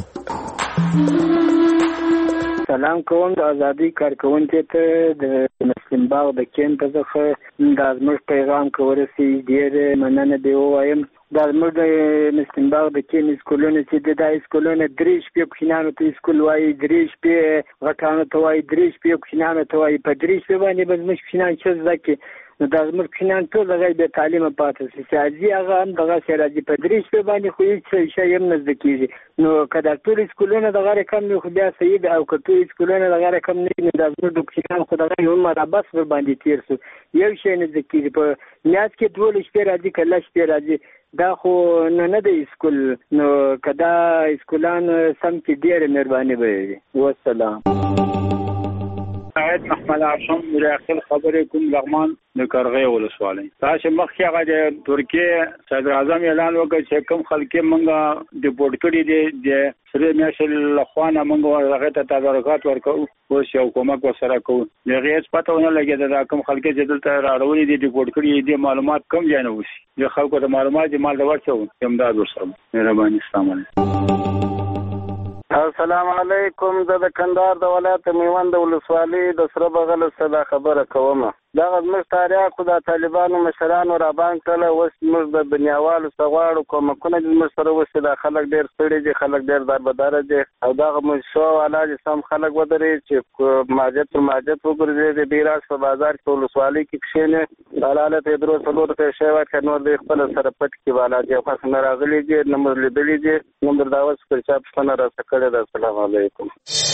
سلام کوم د ازادي کارکونکو ته د مسلم باغ د کیمپ څخه د زموږ پیغام کورسي ډېر مننه دی وایم. د زموږ د مسلم باغ د کیمپ سکولونو چې د سکولونو درې شپې کوچنیانو ته سکول وایي درې شپې غټانو ته وایي درې شپې کوچنیانو ته وایي په درې شپې باندې به زموږ کوچنیان څه زده کړي نو دا زموږ کوچنیان ټول هغه بې تعلیمه پاتې شي چې حاجي هغه هم دغسې راځي په درې شپې باندې خو هېڅ شی هم نه زده کېږي. نو که دا ټول سکولونه دغه رقم وي خو بیا صحیح ده او که ټول سکولونه دغه رقم نه وي نو دا زموږ د کوچنیان خو دغه عمر بس ورباندې تېر شو یو شی نه زده کېږي. په میاشت کې دولس شپې راځي که لس شپې راځي دا خو نه نه دی سکول. نو که دا سکولان سم کې ډېره مهرباني به وي. والسلام. سعید محمد هاشم داخل خبرې کوم لغمان د کرغې ولسوالۍ. تاسو مخکې هغه د ترکیه صدر اعظم اعلان وکړ چې کوم خلک موږ ډیپورټ کړي دي د سره میاشتې لخوا نه موږ هغه ته تدارکات ورکوو اوس یو کومک ورسره کوو. د هغې هېڅ پته ونه لګېده دا کوم خلک چې دلته راړولي دي ډیپورټ کړي دي معلومات کوم ځای نه وشي د خلکو د معلومات مال د ورڅو امداد ورسره. مهرباني. السلام علیکم. السلام علیکم. زه د کندهار د ولایت میوند ولسوالۍ د سره بغل څخه خبره کوم. دغه زموږ تاریخ خو د طالبانو مشرانو رابان کړله. اوس موږ د دنیاوالو څخه غواړو کومکونه دې زموږ سره وشي. دا خلک ډېر ستړي دي، خلک ډېر دربداره دي او دغه موسسو والا چې سم خلک ودرېږي چې ماجت پر ماجت وګرځېدي. دوی راشي په بازار کې ولسوالۍ کې کښېني، حلاله ته یې درو څلور ته یې شی ورکړي، نور دوی خپله سره پټ کړي. والا دې خاص نه راغلي دي، نه مو لیدلي دي، نه مو دا اوس پر چا پوښتنه راڅخه کړې ده. السلام علیکم.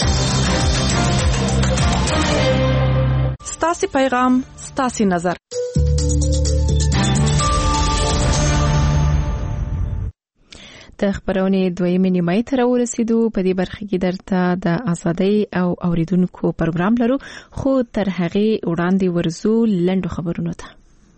ستاسې پیغام ستاسې نظر. د خبرونې دویمې نیمایي ته راورسېدو. په دې برخه کې درته د ازادۍ او اوریدونکو پروګرام لرو، خو تر هغې وړاندې ورځو لنډو خبرونو ته.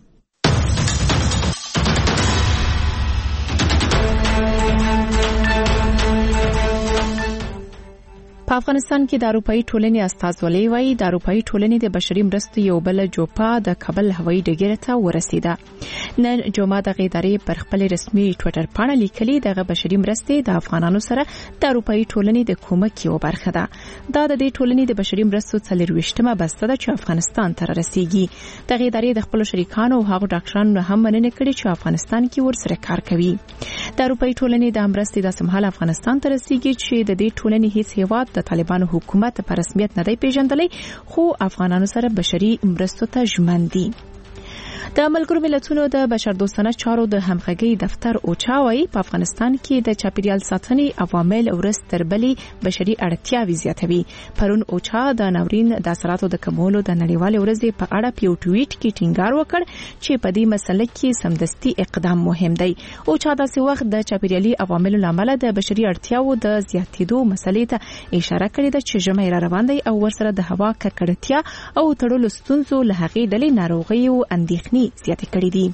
په افغانستان کې د اروپאי ټولنې استازولۍ وايي د اروپאי ټولنې د بشري مرستو یو بل جوپا د کابل هوایي ډګر ته ورسیده. نن جمعه د ادارې پر خپل رسمي ټوئیټر پاڼه لیکلي دغه بشري مرستې د افغانانو سره د اروپאי ټولنې د کومک یو برخه ده. دا د دې ټولنې د بشري مرستو څلرویشتمه بسته ده چې افغانستان ته رسیږي. دغه ادارې د خپل شریکانو او هغو ډاکټرانو هم مننه کړې چې افغانستان کې ورسره کار کوي. د اروپאי ټولنې د مرستې د سمحال افغانستان ته رسیږي چې د دې ټولنې هیڅ هیواد د طالبانو حکومت په رسمیت نه دی پیژندلی، خو افغانانو سره بشري مرستو ته ژمن دي. د ملګرو ملتونو د بشردوستانه چارو د همغږي دفتر اوچا وايي په افغانستان کې د چاپیریال ساتنې عوامل ورځ تر بلې بشري اړتیاوې زیاتوي. پرون اوچا د ناورین د اثراتو د کمولو د نړیوالې ورځې په اړه په یو ټویټ کې ټینګار وکړ چې په دې مسله کې سمدستي اقدام مهم دی. اوچا داسې وخت د چاپیریالي عواملو لامل د بشري اړتیاو د زیاتېدو مسلې ته اشاره کړې ده چې ژمی را روان دی او ورسره د هوا ککړتیا او تړلو ستونزو له هغې ډلې ناروغۍ او اندېښنې زیاتې کړې دي.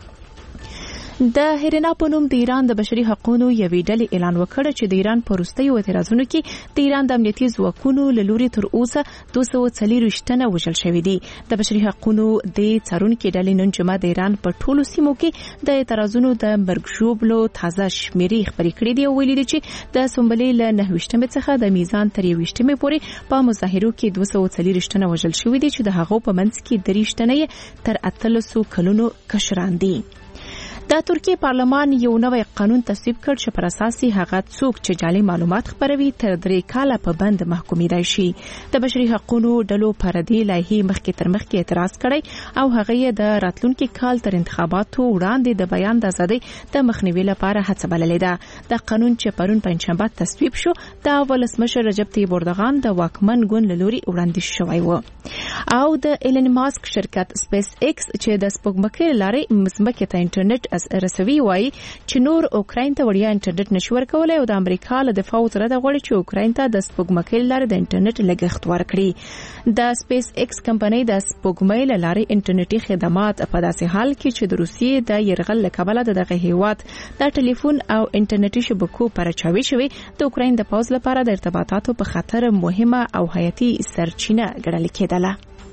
د هرینا په نوم د ایران د بشري حقوقو یوې ډلې اعلان وکړ چې د ایران په وروستیو اعتراضونو کې د ایران د امنیتي ځواکونو له لوري تر اوسه دوه سوه څلوېښت تنه وژل شوي دي. د بشري حقوقو د څارونکو ډلې نن جمعه د ایران په ټولو سیمو کې د اعتراضونو د مرګ ژوبلو تازه شمیرې خبرې کړې دي او ویلي دي چې د سنبلې له نهه ویشتمې څخه د میزان تر یوویشتمې پورې په مظاهرو کې دوه سوه څلوېښت تنه وژل شوي دي چې د هغو په منځ کې دېرش تنه تر اتلسو کلونو کشران دي. د ترکیه پارلمان یو نوی قانون تصویب کړ چې پر اساس هغه څوک چې جعلي معلومات خپروي تر درې کاله په بند محکومېدای شي. د بشري حقوقو ډلو پر دې لایحې مخکې تر مخکې اعتراض کړی او هغه یې د راتلونکي کال تر انتخاباتو وړاندې د بیان د ازادۍ د مخنیوي لپاره هڅه بللې ده. د قانون چې پرون پنځشنبه تصویب شو د ولسمشر رجب طیب اردوغان د واکمن ګوند له لوري وړاندیز شوی و. او د ایلن ماسک شرکت سپیس ایکس چې د سپوږمکۍ لارې مځمکې ته انټرنیټ رسوي وایي چې نور اوکراین ته وړیا انټرنیټ نشي ورکولای او د امریکا له دفاع وزارت غواړي چې اوکراین ته د سپوږمکۍ لارې د انټرنیټ لګښت ورکړي. د سپیس ایکس کمپنۍ د سپوږمۍ لارې انټرنیټي خدمات په داسې حال کې چې د روسیې د یرغل له کبله دغه هیواد د ټلیفون او انټرنیټي شبکو پرچاوي شوی د اوکراین د پوز لپاره د ارتباطاتو په خطر مهمه او حیاتي سرچینه ګڼل کېدله.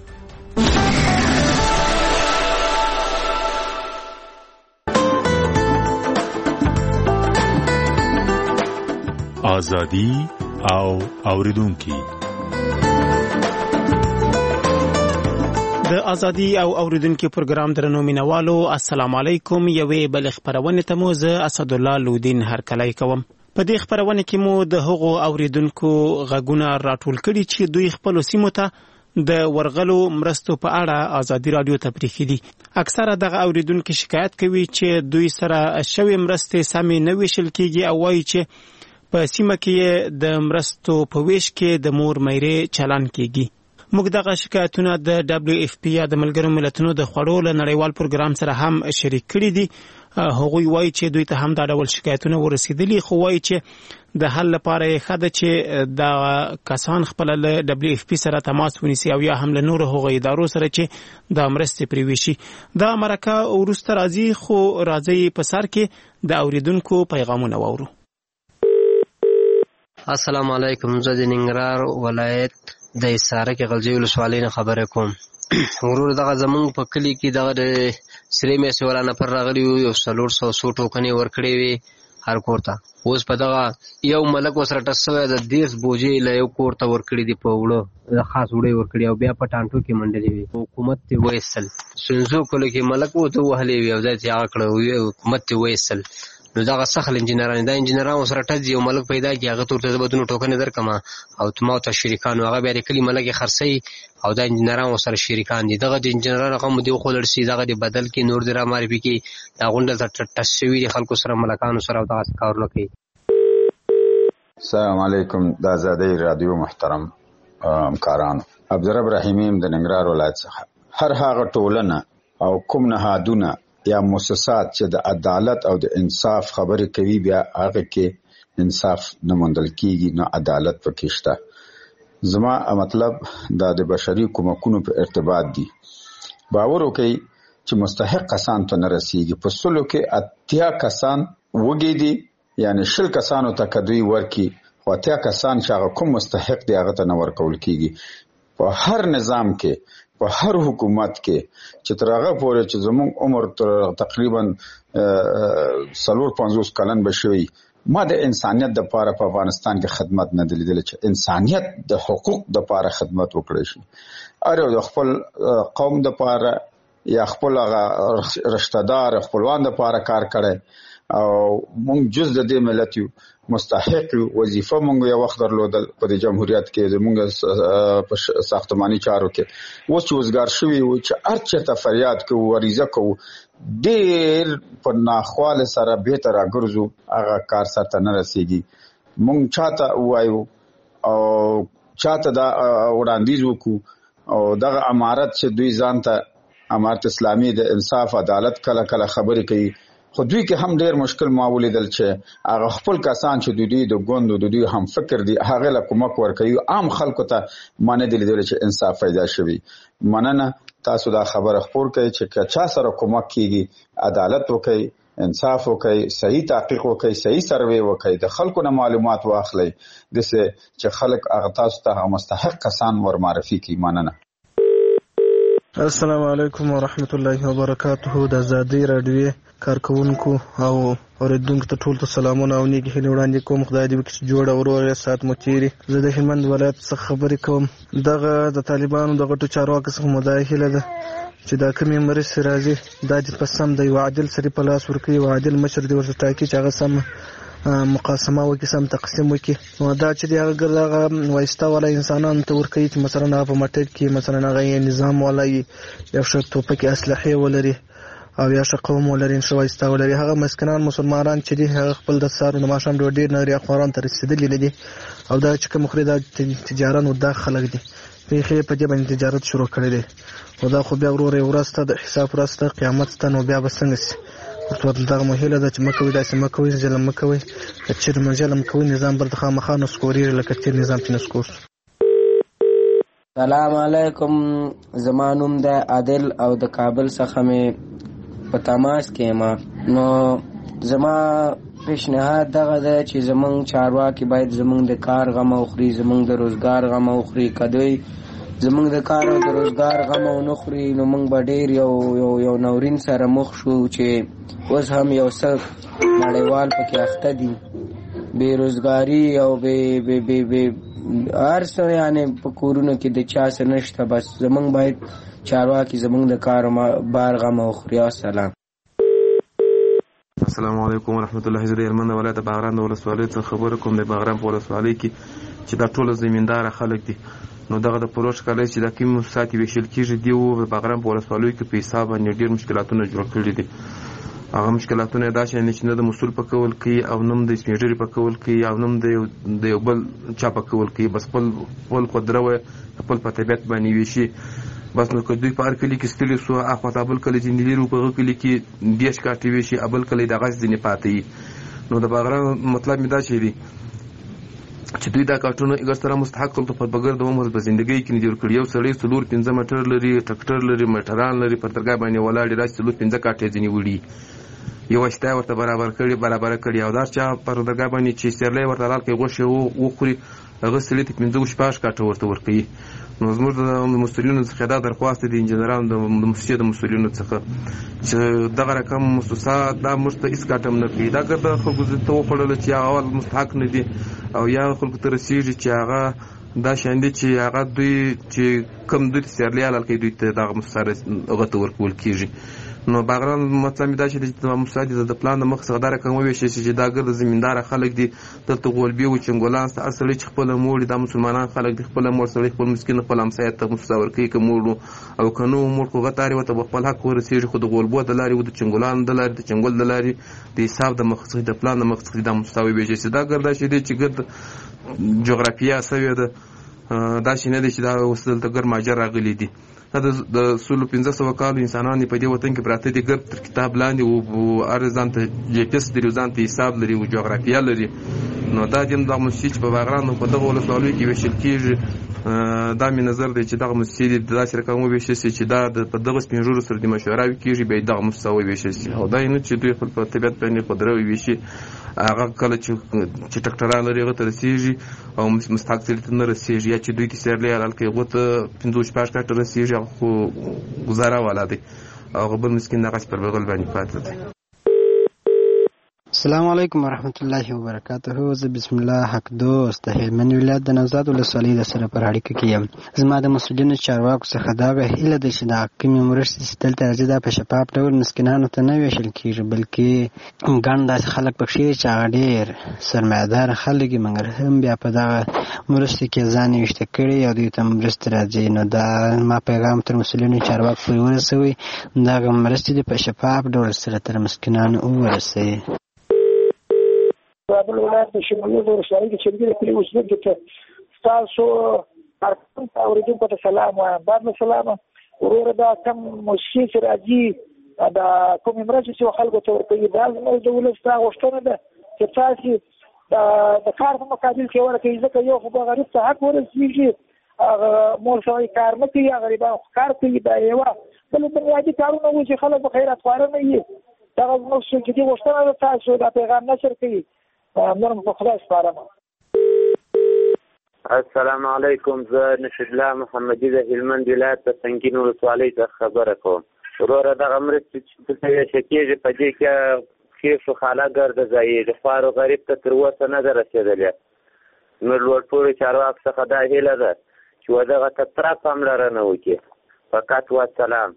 ازادي او اوریدونکو. د ازادي او اوریدونکو پروګرام درنو مینوالو السلام علیکم. یوې بل خبرونه ته مو زه اسد الله لودین هرکلی کوم. په دې خبرونه کې مو د هغو اوریدونکو غږونه راټول کړي چې دوی خپل سیمو ته د ورغلو مرستو په اړه ازادي رادیو ته پریښي دي. اکثره دغه اوریدونکو شکایت کوي چې دوی سره شوی مرستې سمې نه ویشل کیږي او وایي چې په سیمه کې د مرستو په ویش کې د مور میرې چلن کیږي. موږ دغه شکایتونه د دبليو اف پی یا د ملګرو ملتونو د خوړو له نړیوال پروګرام سره هم شریک کړي دي. هغوی وایي چې دوی ته هم دا ډول شکایتونه ورسېدلي، خو وایي چې د حل لپاره یې ښه ده چې دا کسان خپله له دبليو اف پی سره تماس ونیسي او یا هم له نورو هغو ادارو سره چې دا مرستې پرې ویشي. دا مرکه وروسته راځي، خو راځي په سر کې د اوریدونکو پیغامونه واورو. السلام علیکم. زه د ننګرهار ولایت د حصاره کې غلجی ولسوالۍ نه خبره کوم. ورور دغه زمونږ په کلي کې دغه د سرې میاشتې والا نفر راغلي وو، یو څلور سوه څو ټوکنې ورکړې وې هر کور ته. اوس په دغه یو ملک وسره ټس شوی د دیرش بوجې له یو کور ته ورکړي دي په وړه خاص وړی ورکړي او بیا په ټانټو کې منډلې وي. حکومت یې وایستل سنځو کلو کې ملک ورته وهلی وي او ځای ته یې هغه کړی حکومت یې وایستل. نو دغه سخل انجینران دا انجینران سره ټچ یو ملک پیدا کړي هغه ته ورته بدونو ټوکنې درکمه او ما ته شریکان هغه بیا د کلي ملک یې خرڅوي او دا انجینران سره شریکان دي. دغه د انجینران هغه مو دې وښودل شي دغه د بدل کې نور دې را معرفي کړي دا غونډه ته ټچ شوي دي خلکو سره ملکانو سره او دغسې کارونه کوي. السلام علیکم د آزادۍ رادیو محترم همکارانو. عبدالرب رحیمی د ننګرهار ولایت څخه. هر هغه ټولنه او کوم نهادونه یا مؤسسات چې د عدالت او د انصاف خبرې کوي بیا هغه کې انصاف نه موندل کیږي نه عدالت پکې شته. زما مطلب دا د بشري کومکونو په ارتباط دي. باور وکړئ چې مستحق کسان ته نه رسیږي. په سلو کې اتیا کسان وږي دي یعنی شل کسانو ته کدوی ورکی خو اتیا کسان چې هغه کوم مستحق دی هغه ته نه ورکول کیږي. په هر نظام کې په هر حکومت کې چې تر هغه پورې چې زموږ عمر تر تقریبا څلور پنځوس کلن به شوي ما د انسانیت د پاره په افغانستان کې خدمت نه دی لیدلی چې انسانیت د حقوق د پاره خدمت وکړي شي. اره د خپل قوم د پاره یا خپل رشتہ دار خپلوان د پاره کار کړي او مونږ جز د دې ملت یو مستحق وظیفه مونږ یو وخت درلودل په د جمهوریت کې مونږ په ساختماني چارو کې اوس چې وزګار شوي و چې هر چېرته فریاد کوو وریځه کوو ډېر په ناخواله سره بېرته راګرځو هغه کار سرته نه رسېږي. مونږ چاته ووایو او چاته دا وړاندیز وکړو او دغه امارت چې دوی ځان ته امارت اسلامي د انصاف عدالت کله کله خبرې کوي خو دوی کې هم ډېر مشکل ما ولیدل چې هغه خپل کسان چې د دوی د ګوند د دوی هم فکر دي هغه له کومک ورکوي عام خلکو ته ما نه دي لیدلی چې انصاف پیدا شوي. مننه تاسو دا خبره خپور کړئ چې چا سره کومک کیږي عدالت وکړئ انصاف وکړئ صحیح تحقیق وکړئ صحیح سروې وکړئ د خلکو نه معلومات واخلئ داسې چې خلک هغه تاسو ته مستحق کسان ور معرفي کړي. مننه. السلام علیکم ورحمت الله وبرکاته. د آزادۍ راډیو کارکونکو او اوریدونکو ته ټول ته سلامونه او نیکی هیلې وړاندې کوم. خدای دې وکړي چې جوړ او روغ سات مو تیري. زه د هلمند ولایت څخه خبرې کوم. دغه د طالبانو د غټو چارواکو څخه مو دا هیله ده چې دا کومې مرستې راځي دا دې په سم د یو عادل سړي په لاس ورکړي یو عادل مشر دې ورته ټاکي چې هغه سم مقاسمه وکړي سم تقسیم وکړي. نو دا چې هغه هغه وایسته والا انسانانو ته ورکوي چې مثلا هغه په مټک کې مثلا هغه نظام والا یو ښه توپکې اسلحې ولري او یا ښه قوم ولري ښه وایسته ولري. هغه مسکینان مسلمانان چې دي هغه خپل د سهار د ماښام ډوډۍ ډېر ناري خواران ته رسېدلي دي او دا چې کوم خوري دا تجاران او دا خلک دي بیخي په دې باندې تجارت شروع کړی دی او دا خو بیا ورور یې ورځ ته د حساب ورځ ته قیامت ته نو بیا به څنګه سي. ورته دغه مو هیله ده چې مه کوئ داسې مه کوئ ظلم مه کوئ که چېرې مو ظلم کوئ نظام به خامخا نسکورېږي لکه تېر نظام چې نسکور شو. سلام علیکم. زما نوم د عادل او د کابل څخه مې په تماس کې یم. نو زما پیشنهاد دغه ده چې زمونږ چارواکي باید زمونږ د کار غم وخوري زمونږ د روزګار غم وخوري. که دوی زمونږ د کار او د روزګار غم ونه خوري نو موږ به ډېر یو یو یو ناورین سره مخ شو چې اوس هم یو څه نړیوال پکې اخته دي بې روزګاري او بې بې بې بې هر څه یعنې په کورونو کې د چا څه نشته. بس زمونږ باید چارواکي زمونږ د کار بار غم وخوري. السلام السلام علیکم ورحمت الله. زه د هلمند ولایت باغران د ولسوالۍ څخه خبره کوم. د باغران په ولسوالۍ کې چې دا ټوله زمینداره خلک دي نو دغه د پروژ کالج چې د کوم ساتي ویشل کېږي دی او د باغران په ولسوالۍ کې په حساب باندې ډېر مشکلاتونه جوړ کړي دي. هغه مشکلاتونه دا چې نه د مسول په کول کوي او نم د سپینجری په کول کوي او نم د یو بل چا په کول کوي. بس خپل خپل قدره خپل په طبیعت باندې ویشي. بس نو که دوی په هر کلي کې ستړي سو اخوا ته بل کلي چې نیلي رو په هغه کلي کې دیش کاټې ویشي ابل کلي دغه ځینې پاتې وي. نو د باغران مطلب مې دا چې دی چې دوی دا کارټونه اګر سره مستحق ته په بغیر د عمر په ژوندۍ کې نه جوړ کړی. یو سړی څلور پنځه مټر لري ټرکټر لري موټران لري پر درګاه باندې ولاړ راځي څلور پنځه کاټې ځینې وړي یو اشتای ورته برابر کړي برابر کړي او دا چې پر درګاه باندې چې سرلې ورته لال کې غوښه وو وخوري هغه سړي ته پنځه شپږ کاټه ورته ورکوي. نو زموږ د مسؤلینو څخه دا درخواست دی، د انجنیرانو د مؤسسې د مسؤلینو څخه، چې دغه رقم مؤسسات دا موږ ته هېڅ ګټه هم نه کوي. دا ګټه خلکو ته وخوړله چې هغه اول مستحق نه دي، او یا خلکو ته رسېږي چې هغه دا شیان دي چې هغه دوی چې کوم دوی ته سیرلي حلال کوي دوی ته دغه مؤسسه هغه ته ورکول کېږي. نو باغران مطلب دا چې د مؤسسات د پلان د مخ څخه دا رقم وویشل شي چې دا ګرد زمینداره خلک دي، دلته غولبي او چنګولان هر سړی چې خپله مور دي، دا مسلمانان خلک دي، خپله مور سړی خپل مسکین خپل همسایه ته مؤسسه ورکوي که مور او که نه مور خو هغه ته ورته به خپل حق ورسېږي، خو د غولبو د لارې و د چنګولانو د لارې د چنګول د لارې د حساب د مخ څخه د پلان د مخ څخه دا مؤسسه وویشل شي. دا ګرد دا شی دی چې ګرد جغرافیه سوې ده، دا شی نه دی چې دا اوس دلته ګرد ماجر راغلی دي. دا د سلو پنځه سوه کالو انسانان په دې وطن کې پراته دي، ګرد تر کتاب لاندې او هر ځان ته جی پي ایس لري، ځان ته حساب لري او جغرافیه لري. نو دا دیم دغه مؤسسې چې په باغرانو په دغه ولسوالیو کې ویشل کېږي، دا مې نظر دی چې دغه مؤسسې دي داسې رقم وویشل شي چې دا په دغه سپین ږیرو سره د مشوره کېږي، بیا یې دغه مؤسسه وویشل شي. او دا یې نه چې دوی خپل په طبیعت باندې قدره وویشي، هغه کله چې ټکټران لري هغه ته رسېږي او مستحق سړي ته نه رسېږي، یا چې دوی ته سیرلي حلال کوي هغو ته پنځه شپږ کاټه رسېږي، هغه خو ګزاره والا دی، او هغه بل مسکین دغسې پر بغل باندې پاتې دی. السلام علیکم ورحمت الله وبرکاته. زه بسم الله حق دوست د هلمند ولایت د نوزاد ولسوالۍ د سره پر اړیکه کې یم. زما د مسؤلینو چارواکو څخه دا هیله ده چې دا کومې مرستې چې دلته راځي دا په شفاف ډول مسکینانو ته نه ویشل کېږي، بلکې ګڼ داسې خلک پکښې دي چې هغه ډېر سرمایه‌داره خلک دي، مګر هم بیا په دغه مرستو کې ځان ویشته کړي او دوی ته مرستې راځي. نو دا ما پیغام تر مسؤلینو چارواکو پورې ورسوئ، دغه مرستې دې په شفاف ډول سره تر مسکینانو وورسوي. کابل ولایت د شمالي ولسوالۍ کې چرګې د کلي اوسېدونکو ته ستاسو کارکوونکو ته اورېدونکو ته سلام وایم. بعد له سلامه وروره دا کوم موسسې چې راځي، دا کومې مرستې چې خلکو ته ورکوي، دا زموږ د ولس دا غوښتنه ده چې تاسې د کار په مقابل کې ورکوي، ځکه یو خو به غریب ته حق ورسېږي، هغه مور سړی کار نه کوي، غریبان خو کار کوي. دا یوه بله بنیادي کارونه وو چې خلک به خیرات خواره نه وي. دغه زموږ جدي غوښتنه ده، تاسو دا پیغام نشر کوي. نورم په خدای سپارم. السلام علیکم. زه نشید الله محمدي د هلمند ولایت د سنګین ولسوالۍ څخه خبره کوم. وروره دغه مرستې چې دلته ویشل کېږي په دې کې ښې شو خاله ګرده ځایي د خوار و غریب ته تر اوسه نه ده رسېدلې. نور لوړپوړو چارواکو څخه دا هیله ده چې و دغه ته پوره پاملرنه وکړي. فقط والسلام.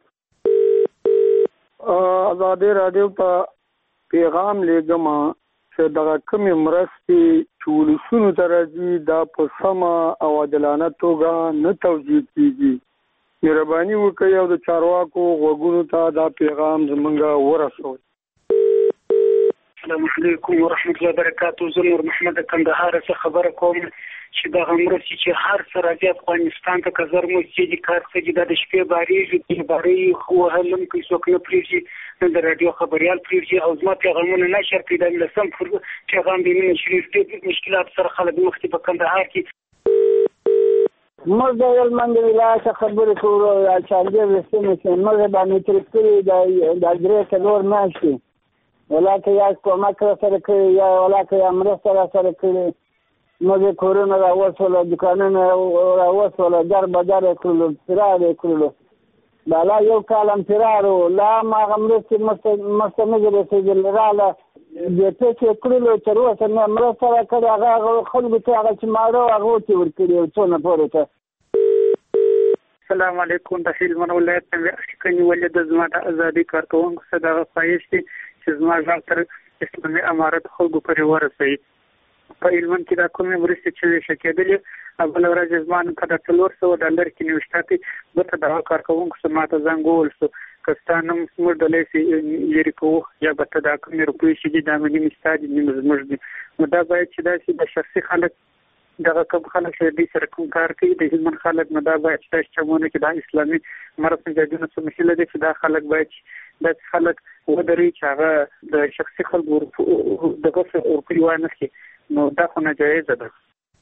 ازادي راډیو په پیغام لیږم چې دغه کومې مرستې چې ولسونو ته راځي دا په سمه او عادلانه توګه نه توجیه کېږي. مهرباني وکړئ او د چارواکو غوږونو ته دا پیغام زموږ ورسوئ. السلام علیکم ورحمت الله وبرکاتو. زه نور محمد د کندهار څخه خبره کوم چې دغه مرستې چې هر څه راځي افغانستان ته که زر مرستې دي کار څه دي، دا د شپې بارېږي، د بارې وهلم کوي، څوک نه پرېږدي، نه د راډیو خبریال پرېږدي او زما پیغامونه نشر کړي. دا مې لسم پیغام دی. مینه شریف ډېر مشکلات سره خلک مخ دي په کندهار کې. موږ د هلمند ولایت خبرې کوو، چارجر سیمې کې موږ باندې تر کړي د درې څلور میاشتې ولاکه یا کومک راسره کړی یا ولاکه یا مرسته راسره کړې. موږ کورونه راوسوله، دوکانونه راوسوله، در بدر یې کړلو، فرار یې کړلو. دا لا یو کال هم فرار و، لا هم هغه مرستې مرسته نه دي رسېدلې. راله جېپې چې یې کړلو تر اوسه نه مرسته راکړې، هغه خلکو ته هغه چې ماړه و هغو ته یې ورکړي یو څونه پورې ته. السلام علیکم. د هلمند ولایت نه مې اړیکه نیولې ده. زما د ازادي کارکوونکو څخه دغه خواهش دی چې زما غږ تر اسلامي امارت خلکو پورې ورسوي. په هلمند کې دا کومې مرستې چې ویشل کېدلې، بله ورځ زما نن که د څلور سوه ډالر کې نوشته کړي، بېرته دغه کارکوونکو څخه ما ته زنګ وویل شو که ستا نوم زموږ ډلۍ لرې کوو یا به ته دا کومې روپۍ چې دي دا مې نیم ستا دي نیم زموږ دي. نو دا باید چې داسې د شخصي خلک دغه کوم خلک چې دوی سره کوم کار کوي د هلمند خلک، نو دا باید چې داسې چمونه کې دا اسلامي امارت مجاهدینو څه مسله ده چې دا خلک باید داسې خلک ودرېږي چې هغه د شخصي خلکو دغه روپۍ وانخلي. نو دا خو ناجایزه ده.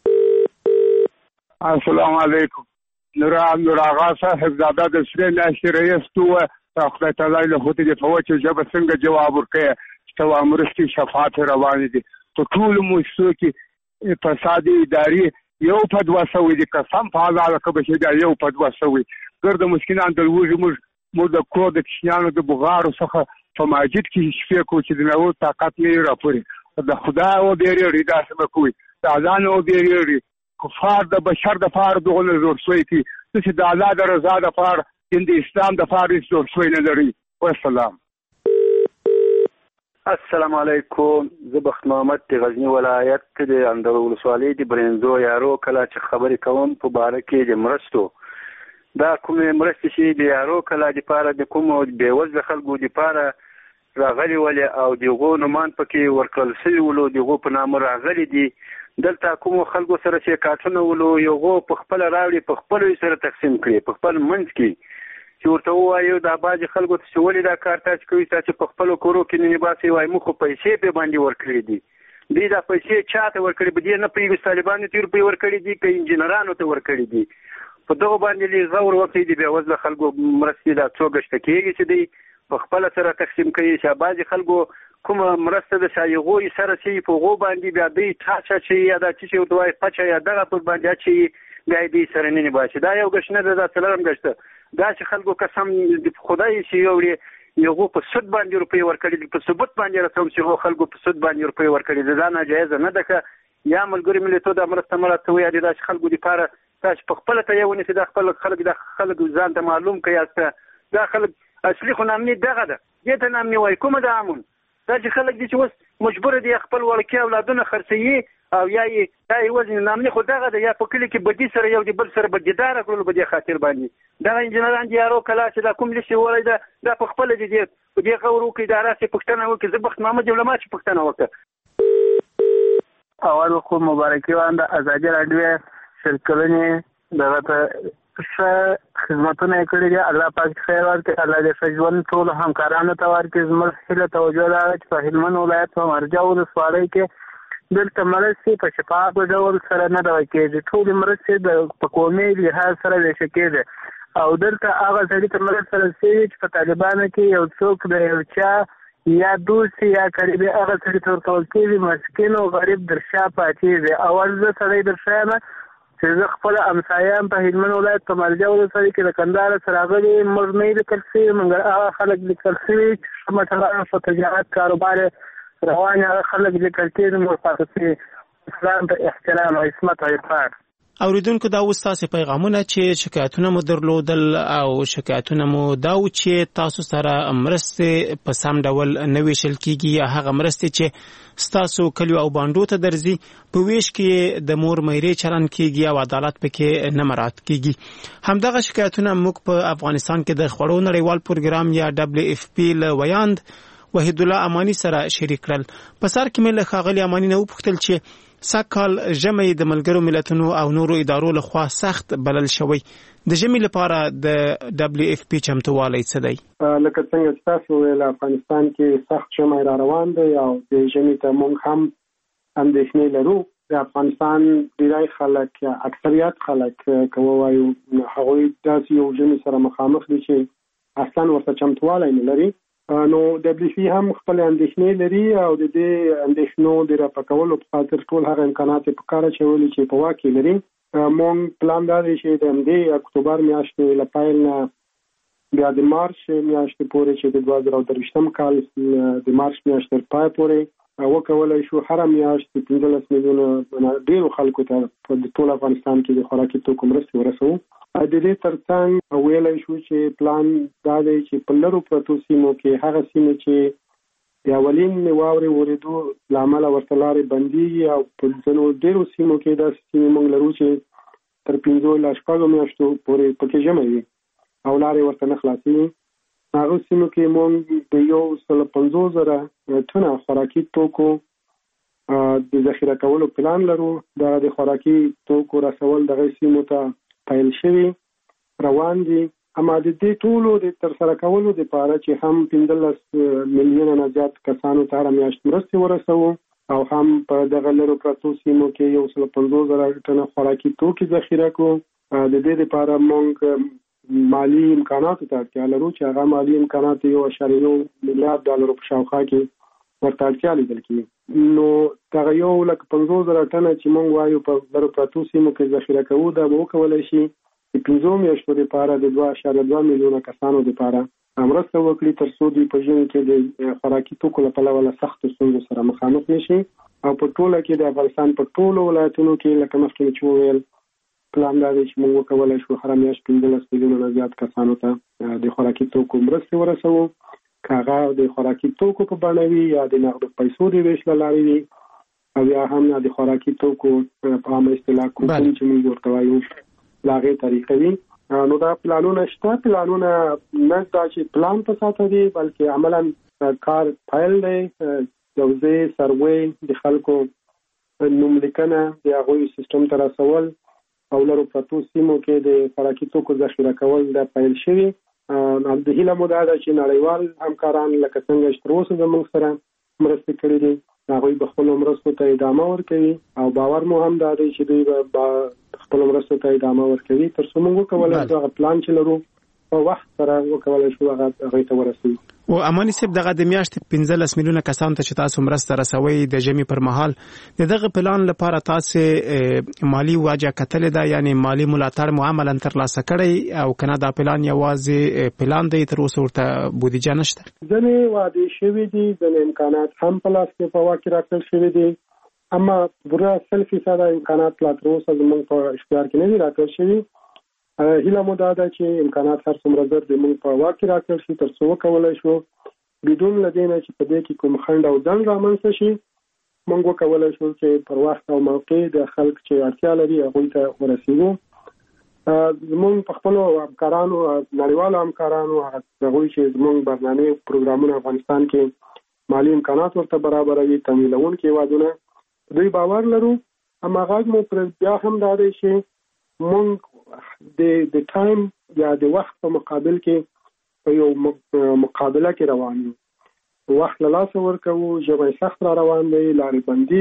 السلام علیکم. نور نور آغا صاحب زاده د سرې میاشتې رئیس تو خدای تعالی له خو دې په وچه ژبه څنګه جواب ورکړي چې مرستې شفاف روانې دي. په ټولو مؤسسو کې فسادي ادارې یو په دوه سوه دي قسم په الله که به شي دا یو په دوه سوه ګرد مسکینان د لوږې موږ موږ د کور د کشیانو د بغارو څخه په ماجد کې شپې کوو چې د نو طاقت نه راپوري د خدا او بیرېږي داسې به کوي د اذان او بیرېږي کفار د بشر د فار دغه زور شوي کی چې د آزاد رضا د فار د اسلام د فار زور شوي نه لري. والسلام. السلام علیکم. زه بخت محمد د غزنی ولایت د اندړ ولسوالۍ د برنزو یارو کله چې خبرې کوم په باره کې د مرستو دا کومې مرستې چې د یارو کله د پاره د کوم بېوزله خلکو د پاره راغلي ولې او دغو نومان پکې ورکړل شوي ولو دغو په نامه راغلي دي دلته کومو خلکو سره چې کارټونه ولو یغو په خپله راوړي په خپلو سره تقسیم کړي په خپل منځ کې چې ورته ووایو دا بعضې خلکو ته چې ولې دا کار تاسو کوئ تاسو په خپلو کورو کې نه باسئ وایي موږ خو پیسې پرې باندې ورکړي دي دوی دا پیسې چا ته ورکړي به دې نه پوهېږي طالبانو ته روپۍ ورکړي دي که انجینرانو ته ورکړي دي په دغو باندې لږ غور وکړئ د بېوزله خلکو مرستې دا څو ګشته کېږي چې دی په خپله سره تقسیم کوي چې بعضې خلکو کومه مرسته د هغوی سره چې په هغو باندې بیا دوی ټاچ اچوي یا دا چې ورته وایي پچه یا دغه پر باندې اچوي بیا یې دوی سره نه نباسي. دا یو ګشت نه ده دا څلورم ګشت ده داسې خلکو قسم خدای چې یوړي یغو په سود باندې روپۍ ورکړي دي په ثبوت باندې رسوم چې هغو خلکو په سود باندې روپۍ ورکړي دي دا ناجایزه نه ده که یا ملګري ملتونو دا مرسته مه راته ووایه د داسې خلکو دپاره تاسو په خپله ته یې ونیسئ دا خپل خلک دا خلک ځان ته معلوم کړئ دا خلک اصلي خو نامني دغه ده دې ته نامني وایي کومه ده امون دا چې خلک دي چې اوس مجبوره دي خپل وړکي اولادونه خرڅوي او یا یې دا یې وزن نامني خو دغه ده یا په کلي کې بدي سره یو د بل سره بدیداره کړلو په دې خاطر باندې دغه انجینران دي یارو کلا چې دا کوم لیست وویلی ده دا په خپله دي دې په دې غور وکړي دا راسې پوښتنه وکړي زه بخت محمد یم له ما چې پوښتنه وکړه. اول خو مبارکي وایم د ازادي راډیو شرکلنې دغه ته ښه خدمتونه یې کړي دي الله پاک خیر ورکړي الله دې ښه ژوند ټولو همکارانو ته ورکړي زموږ هیله توجه دا ده چې په هلمند ولایت په مرجع ولسوالۍ کې دلته مرستې په شفاف ډول سره نه ډول کېږي ټولې مرستې د په قومي لحاظ سره ویشل کېږي او دلته هغه سړي ته مرسته رسېږي چې په طالبانو کې یو څوک د یو چا یا دوست یا قریبي هغه سړي ته ورکول کېږي مسکین او غریب در شا پاتې دي اول زه سړی در شا یم چې زه خپله همسایه یم په هلمند ولایت په مرجع ولسوالۍ کې د کندهار څخه راغلي موږ نه یې لیکل شوي مګر هغه خلک لیکل شوي چې ښه مثلا په تجارت کاروبار روان هغه خلک لیکل کېږي موږ پاتې شوي اسلام ته احترام او عصمت او عفت. اوریدونکو دا اوس تاسې پیغامونه چې شکایتونه مو درلودل او شکایتونه مو دا و چې تاسو سره مرستې په سم ډول نه ویشل کېږي یا هغه مرستې چې ستاسو کلیو او بانډو ته درځي په ویش کې د مور میرې چلند کېږي او عدالت پکې نه مراعات کېږي. همدغه شکایتونه موږ په افغانستان کې د خوړو نړیوال پروګرام یا دبلیو اف پی له ویاند وحید الله امانی سره شریک کړل. په سر کې مې له ښاغلي امانی نه وپوښتل چې سږکال ژمی د ملګرو ملتونو او نورو ادارو لخوا سخت بلل شوی د ژمي لپاره د دبلیو اف پی چمتووالی څه دی؟ لکه څنګه چې تاسو ویل افغانستان کې سخت ژمی را روان دی او د ژمي ته موږ هم اندېښنې لرو. د افغانستان ډېری خلک یا اکثریت خلک که ووایو هغوی داسې یو ژمي سره مخامخ دي چې اصلا ورته چمتووالی نه لري. نو دبلیو پی هم خپل اندېښنې لري او د دې اندېښنو د رفع کولو په خاطر ټول هغه امکانات یې په کار اچولي چې په واک کې لري. موږ پلان دا دی چې د همدې اکتوبر میاشتې له پیل نه بیا د مارچ میاشتې پورې چې د دوه زره درویشتم کال د مارچ میاشتې تر پای پورې وکولی شو هره میاشت پنځلس میلیونه ډېرو خلکو ته په ټول افغانستان کې د خوراکي توکو مرستې ورسوو. د دې ترڅنګ ویلی شو چې پلان دا دی چې په لرو پرتو سیمو کې هغه سیمې چې د اولین واورې ورېدو له امله ورته لارې بندېږي او په ځینو ډېرو سیمو کې داسې سیمې موږ لرو چې تر پنځو له شپږو میاشتو پورې پکې ژمی وي او لارې ورته نه خلاصېږي. هغو سیمو کې موږ د یو سل پنځوس زره ټنه خوراکي توکو د ذخیره کولو پلان لرو. دغه د خوراکي توکو رسول دغه سیمو ته پیل شوي روان دي. اما د دې ټولو د ترسره کولو دپاره چې هم پنځلس میلیونه نه زیات کسانو ته هره میاشت مرستې ورسوو او هم په دغه لرو پرتو سیمو کې یو سل پنځوس زره ټنه خوراکي توکي ذخیره کړو. د دې دپاره موږ مالي امکاناتو ته اړتیا لرو چې هغه مالي امکانات یو اعشاریه یو میلیارډ ډالرو په شاوخوا کې ورته اړتیا لیدل کېږي. نو دغه یو لکه پنځوس زره ټنه چې موږ وایو په لرو پرتو سیمو کې ذخیره کوو، دا به وکولی شي د پنځو میاشتو دپاره د دوه اعشاریه دوه میلیونه کسانو دپاره مرسته وکړي، تر څو دوی په ژمي کې د خوراکي توکو له پلوه له سختو ستونزو سره مخامخ نه شي. او په ټوله کې د افغانستان په ټولو ولایتونو کې لکه مخکې مې چې وویل پلان دا دی چې موږ وکولی شو هره میاشت پنځلس میلیونه نه زیات کسانو ته د خوراکي توکو مرستې ورسوو، که هغه د خوراکي توکو په بڼه وي یا د نغدو پیسو د ویش له لارې وي، او یا هم د خوراکي توکو په عامه اصطلاح کوپن چې موږ ورته وایو له هغې طریقه وي. نو دا پلانونه شته. پلانونه نه دا چې پلان په ساته دي، بلکې عملا کار پیل دی. یو ځای سروې د خلکو نوملیکنه د هغوی سیستم ته رسول او لرو پرتو سیمو کې د خوراکي توکو ذخیره کول دا پیل شوي. د هیله مو دا ده چې نړیوال همکاران لکه څنګه چې تر اوسه زموږ سره مرستې کړي دي هغوی به خپلو مرستو ته ادامه ورکوي، او باور مو هم دا دی چې دوی به خپلو مرستو ته ادامه ورکوي تر څو موږ وکولی شو هغه پلان چې لرو په وخت سره وکولی شو هغه هغوی ته ورسوي. او اماني صاحب دغه د میاشتې پنځلس میلیونه کسانو ته چې تاسو مرسته رسوئ د ژمي پر مهال، د دغه پلان لپاره تاسو مالی واجه کتلې ده، یعنی مالی ملاتړ مو عملاً ترلاسه کړی او کنه دا پلان یوازې پلان دی تر اوسه ورته بودیجه نشته؟ ځینې وعدې شوي دي، ځینې امکانات هم په لاس کې په واک کې راکړل شوي دي، اما پوره سل فیصده امکانات لا تر اوسه زموږ په اختیار کې نه دي راکړل شوي. هیله مو دا ده چې امکانات هر څومره زر د موږ په واک کې راکړل شي تر څو وکولی شو بدون له دې نه چې په دې کې کوم خنډ او ځنډ رامنځته شي موږ وکولی شو چې پر وخت او موقع د خلک چې اړتیا لري هغوی ته ورسېږو. زموږ په خپلو همکارانو نړیوالو همکارانو هغوی چې زموږ برنامې پروګرامونه افغانستان کې مالي امکانات ورته برابروي، تمویلونکي هېوادونه، دوی باور لرو. اما غږ مو پر بیا هم دا دی چې موږ د د ټایم یا د وخت په مقابل کې په یو مقابله کې روان یو. وخت له لاسه ورکوو، ژمی سخت را روان دی، لارې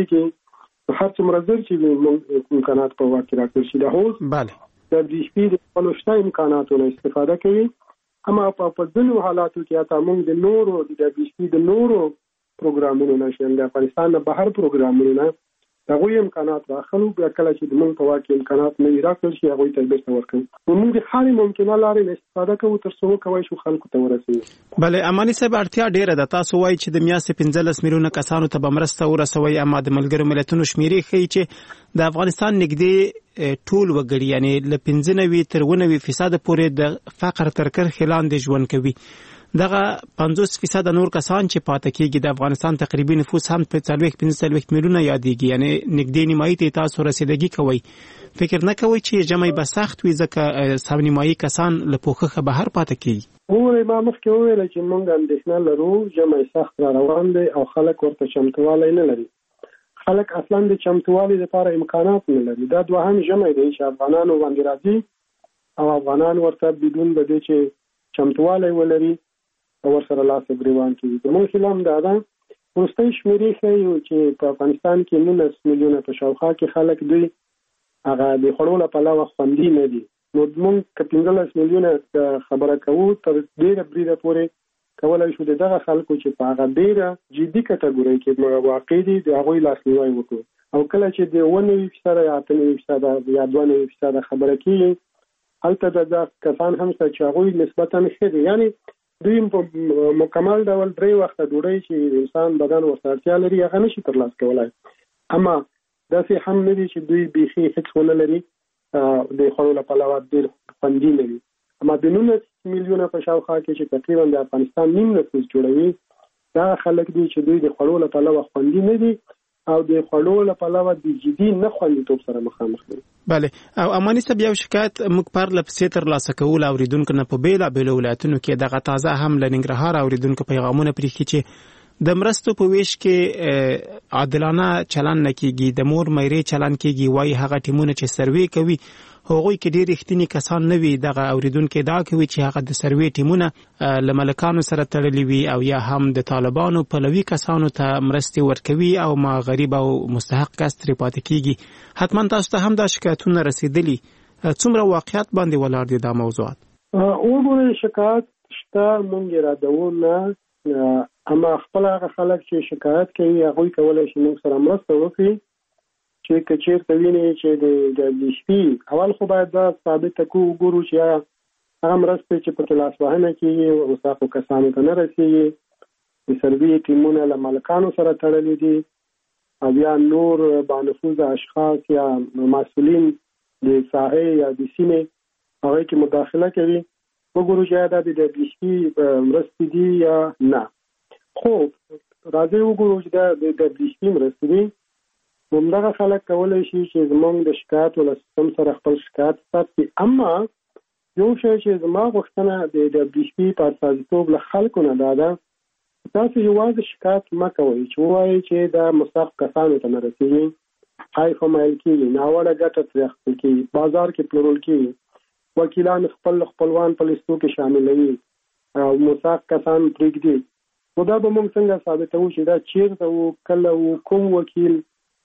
بندېږي، هر څومره زر چې موږ امکانات په واک کې راکړل شي د هوس د بي سي د خپلو شته امکاناتو نه استفاده کوي. اما په ځینو حالاتو کې حتی موږ د نورو د بي سي د نورو پروګرامونو نه شي د افغانستان نه بهر پروګرامونو نه هغوی امکانات راخلو، بیا کله چې د موږ په واک کې امکانات نه وي راکړل شي هغوی ته بیرته ورکوو. نو موږ د هرې ممکنه لارې نه استفاده کوو تر څو وکولی شو خلکو ته ورسوي. بلې اماني صاحب اړتیا ډېره ده. تاسو وایي چې د میاشتې پنځلس میلیونه کسانو ته به مرسته ورسوئ، اما د ملګرو ملتونو شمېرې ښیي چې د افغانستان نږدې ټول وګړي یعنې له پنځه نوي تر اووه نوي فیصده پورې د فقر تر کرښې لاندې ژوند کوي. دغه پنځوس فیصده نور کسان چې پاتې کېږي د افغانستان تقریبي نفوس هم په څلوېښت پنځه څلوېښت میلیونه یادېږي، یعنې نږدې نیمایي ته تاسو رسیدګي کوئ. فکر نه کوئ چې ژمی به سخت وي ځکه سم نیمایي کسان له پوښښه بهر پاتې کېږي؟ وګورئ ما مخکې وویله چې موږ اندېښنه لرو، ژمی سخت را روان دی او خلک ورته چمتووالی نه لري. خلک اصلا د چمتووالي لپاره امکانات نه لري. دا دوهم ژمی دی چې افغانانو باندې راځي او افغانان ورته بدون د دې چې چمتووالی ولري او ورسره لاس ګریوان کوي. زموږ هیله هم دا ده، وروستۍ شمېرې ښیي چې په افغانستان کې نولس میلیونه په شاوخوا کې خلک دوی هغه د خوړو له پلوه خوندي نه دي. نو موږ که پنځلس میلیونه خبره کوو تر ډېره بریده پورې کولی شو د دغه خلکو چې په هغه ډېره جدي کټګورۍ کې واقع دي د هغوی لاسنیوی وکړو. او کله چې د اووه نوي فیصده یا اته نوي فیصده یا دوه نوي فیصده خبره کېږي هلته د دغه کسان هم شته چې هغوی نسبتا ښه دي، یعنې دوی په مکمل ډول درې وخته ډوډۍ چې انسان بدن ورته اړتیا لري هغه نشي ترلاسه کولی. اما داسې هم نه دي چې دوی بیخي هېڅ ونه لري، د خوړو له پلوه ډېر خوندي نه وي. اما د نولس میلیونه په شاوخوا کې چې تقریبا د افغانستان نیم نفوس جوړوي دا خلک دي چې دوی د خوړو له پلوه خوندي نه دي او د خوړو له پلوه د جدي نه خوندیتوب سره مخامخ دي. بله. او اماني صاحب یو شکایت موږ پرله پسې ترلاسه کوو له اورېدونکو نه په بېلابېلو ولایتونو کې دغه تازه هم له ننګرهار اورېدونکو پیغامونه پرېښي چې د مرستو په ویش کې عادلانه چلن نه کېږي، د مور میرې چلن کېږي. وایي هغه ټیمونه چې سروې کوي هغوی کې ډېر رښتیني کسان نه وي. دغه اورېدونکي ادعا کوي چې هغه د سروې ټیمونه له ملکانو سره تړلي وي او یا هم د طالبانو پلوي کسانو ته مرستې ورکوي او ما غریب او مستحق کس ترې پاتې کېږي. حتما تاسو ته هم دا شکایتونه رسېدلي. څومره واقعیت باندې ولاړ دي دا موضوعات؟ وګورئ شکایت شته، موږ یې ردوو نه. اما خپل هغه خلک چې شکایت کوي هغه کولای شي موږ سره مرسته وکړي چې کچیر تویني چې د دبليو اف پی اول خو باید دا ثابت کو وګورو چې هغه مرسته چې په کلاس وهنه کې او تاسو کسانو ته نه رسیږي د سروي ټیمونه له مالکانو سره تړلي دي او یا نور بانفوذ اشخاص یا مسؤلین د ساحې یا د سیمې هغه کې مداخله کوي وګورو چې دا د دبليو اف پی مرسته دي یا نه. خو راځي وګورو چې دا د دبليو اف پی مرسته دي همدغه خلک کولی شي چې زموږ د شکایت ول سیستم سره خپل شکایت ساتي. اما یو شی چې زما غوښتنه د دبليو اف پی په اساسیتوب له خلکو نه ده تاسو یوازې شکایت مه کوئ چې وایي چې دا مستحق کسانو ته نه رسېږي های فمایل کېږي ناوړه ګټه ترې اخیستل کېږي بازار کې پلورل کېږي وکیلان خپل خپلوان په لیستو کې شاملوي او مستحق کسان پرېږدي نو دا به موږ څنګه ثابتوو چې دا چېرته وو کله وو کوم وکیل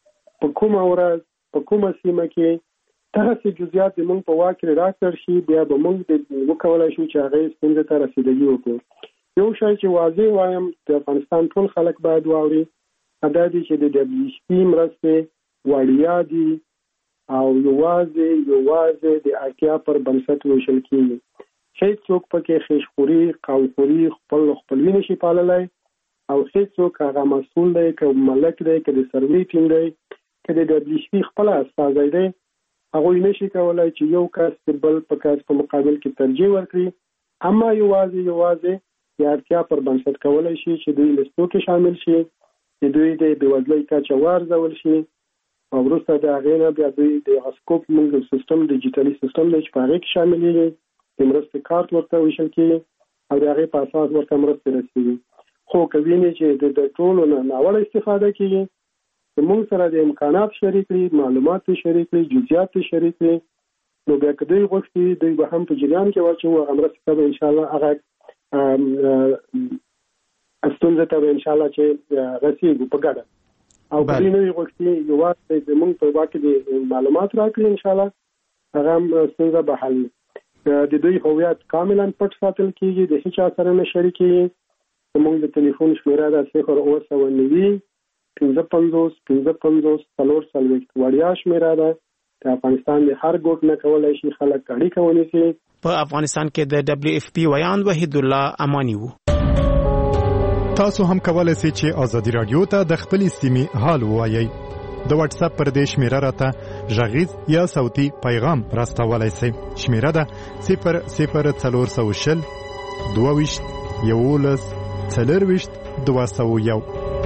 په کومه ورځ په کومه سیمه کې دغسې جزئیات د موږ په واک کې راکړل شي بیا به موږ وکولی شو چې هغې ستونزې ته رسیدګي وکړو. یو شی چې واضح وایم د افغانستان ټول خلک باید واوري دا دی چې د دبليو اف پی مرستې وړیا دي او یوازې یوازې د اړتیا پر بنسټ ویشل کېږي. هیڅ څوک پکې خیشخوري قومخوري خپل خپلوي نشي پاللی او هیڅ څوک هغه مسؤل دی که ملک دی که د سروي ټیم دی که د دبليو اف پی خپل استازی دی هغوی نشي کولی چې یو کس د بل په کس په مقابل کې ترجیح ورکړي. اما یوازې یوازې د اړتیا پر بنسټ کولی شي چې دوی لیستو کې شامل شي چې دوی د بېوزلۍ کچه وارزول شي او وروسته د هغې نه بیا دوی د اسکوپ موږ سیستم ډیجیټلي سیستم دی چې په هغې کې شاملېږي د مرستې کارت ورته ویشل کېږي او د هغې په اساس ورته مرستې رسېږي. خو که ویني چې د ټولو نه ناوړه استفاده کېږي زموږ سره د امکانات شریک کړي معلومات شریک کړي جزئیات شریک کړي نو بیا که دوی غوښتي دوی به هم په جریان کې واچوو هغه مرستې ته به انشاءالله هغه ستونزه ته به انشاءالله چې رسېږو په ګډه او که دوی نه وي غوښتي یوازې زموږ په واک کې د معلومات راکړي انشاءالله هغه هم ستونزه به حل د دوی هویت کاملا پټ ساتل کېږي د هېچا سره نه شریکېږي. زموږ د تلیفون شمېره ده صفر اوه سوه نوي پنځه پنځوس پنځه پنځوس څلور څلوېښت وړیا شمېره ده د افغانستان د هر ګوټ نه کولی شي خلک اړیکه ونیسي. په افغانستان کې د دبليو اف پی ویاند وحید الله امانی وو. تاسو هم کولای شئ چې ازادي رادیو ته د خپل سیمې حال ووایي. د واتس اپ پر دې شمېره راته غږیز یا صوتي پیغام راستولای شئ. شمېره ده صفر صفر څلور سوه شل دوه ویشت یولس څلرویشت دوه سوه یو.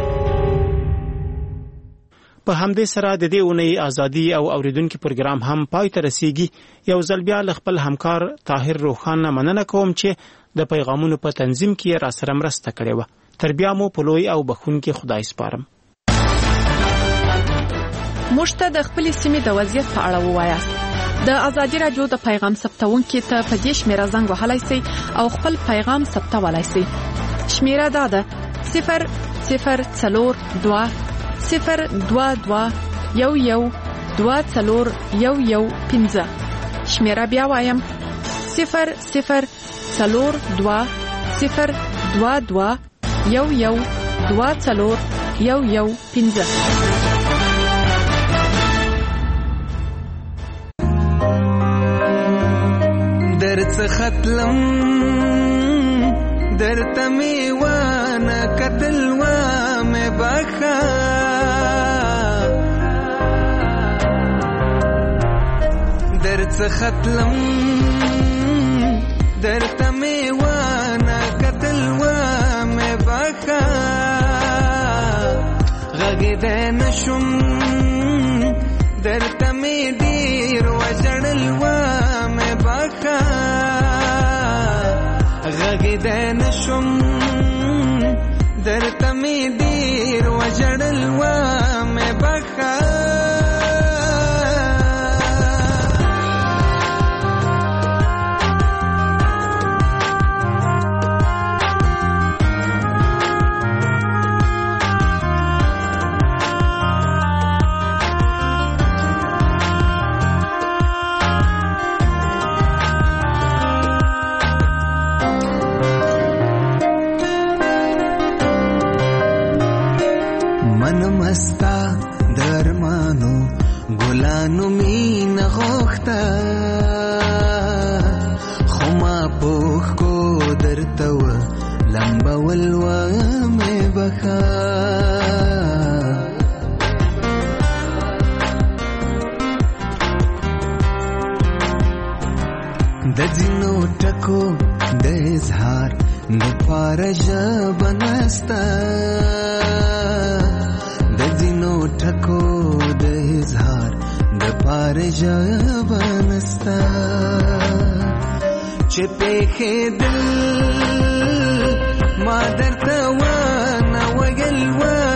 په همدې سره د دې اونۍ ازادي او اوریدونکو پروګرام هم پای ته رسیږي. یو ځل بیا له خپل همکار طاهر روخان مننه کوم چې د پیغامونو په تنظیم کې را سره مرسته کړې وه. تر بیا مو په لوی او بخښونکي خدای سپارم. موږ ته د خپل سیمې د وضعیت په اړه ووایاست. د ازادي رادیو د پیغام ثبتونکو ته په دې شمیره زنګ وهلای شئ او خپل پیغام ثبتولای شئ. شمیره دا ده صفر صفر څلور دوه صفر دوه دوه یو یو دوه څلور یو یو پنځه. شمیره بیا وایم صفر صفر څلور دوه صفر دوه دوه یو یو دوه څلور یو یو پنځه. درڅ ختلم درته می وانه کتل و مې بخا درڅ ختلم درته می وانه کتل و مې بخا غږېدی نشم درته می ډېر وژړل و مې بخا غږېدی نشم درته می ډېر وژړل و مې بخا مستا درمانو ګلانو مين غوښتا خو ما پوخ کو درته و لمبا ولوا مې بخا د ځینو ټکو د اظهار د پاره ژبه نسته د ځینو ټکو د اظهار د پاره ژبه نسته چې پېښېدل ما درته ونه ویل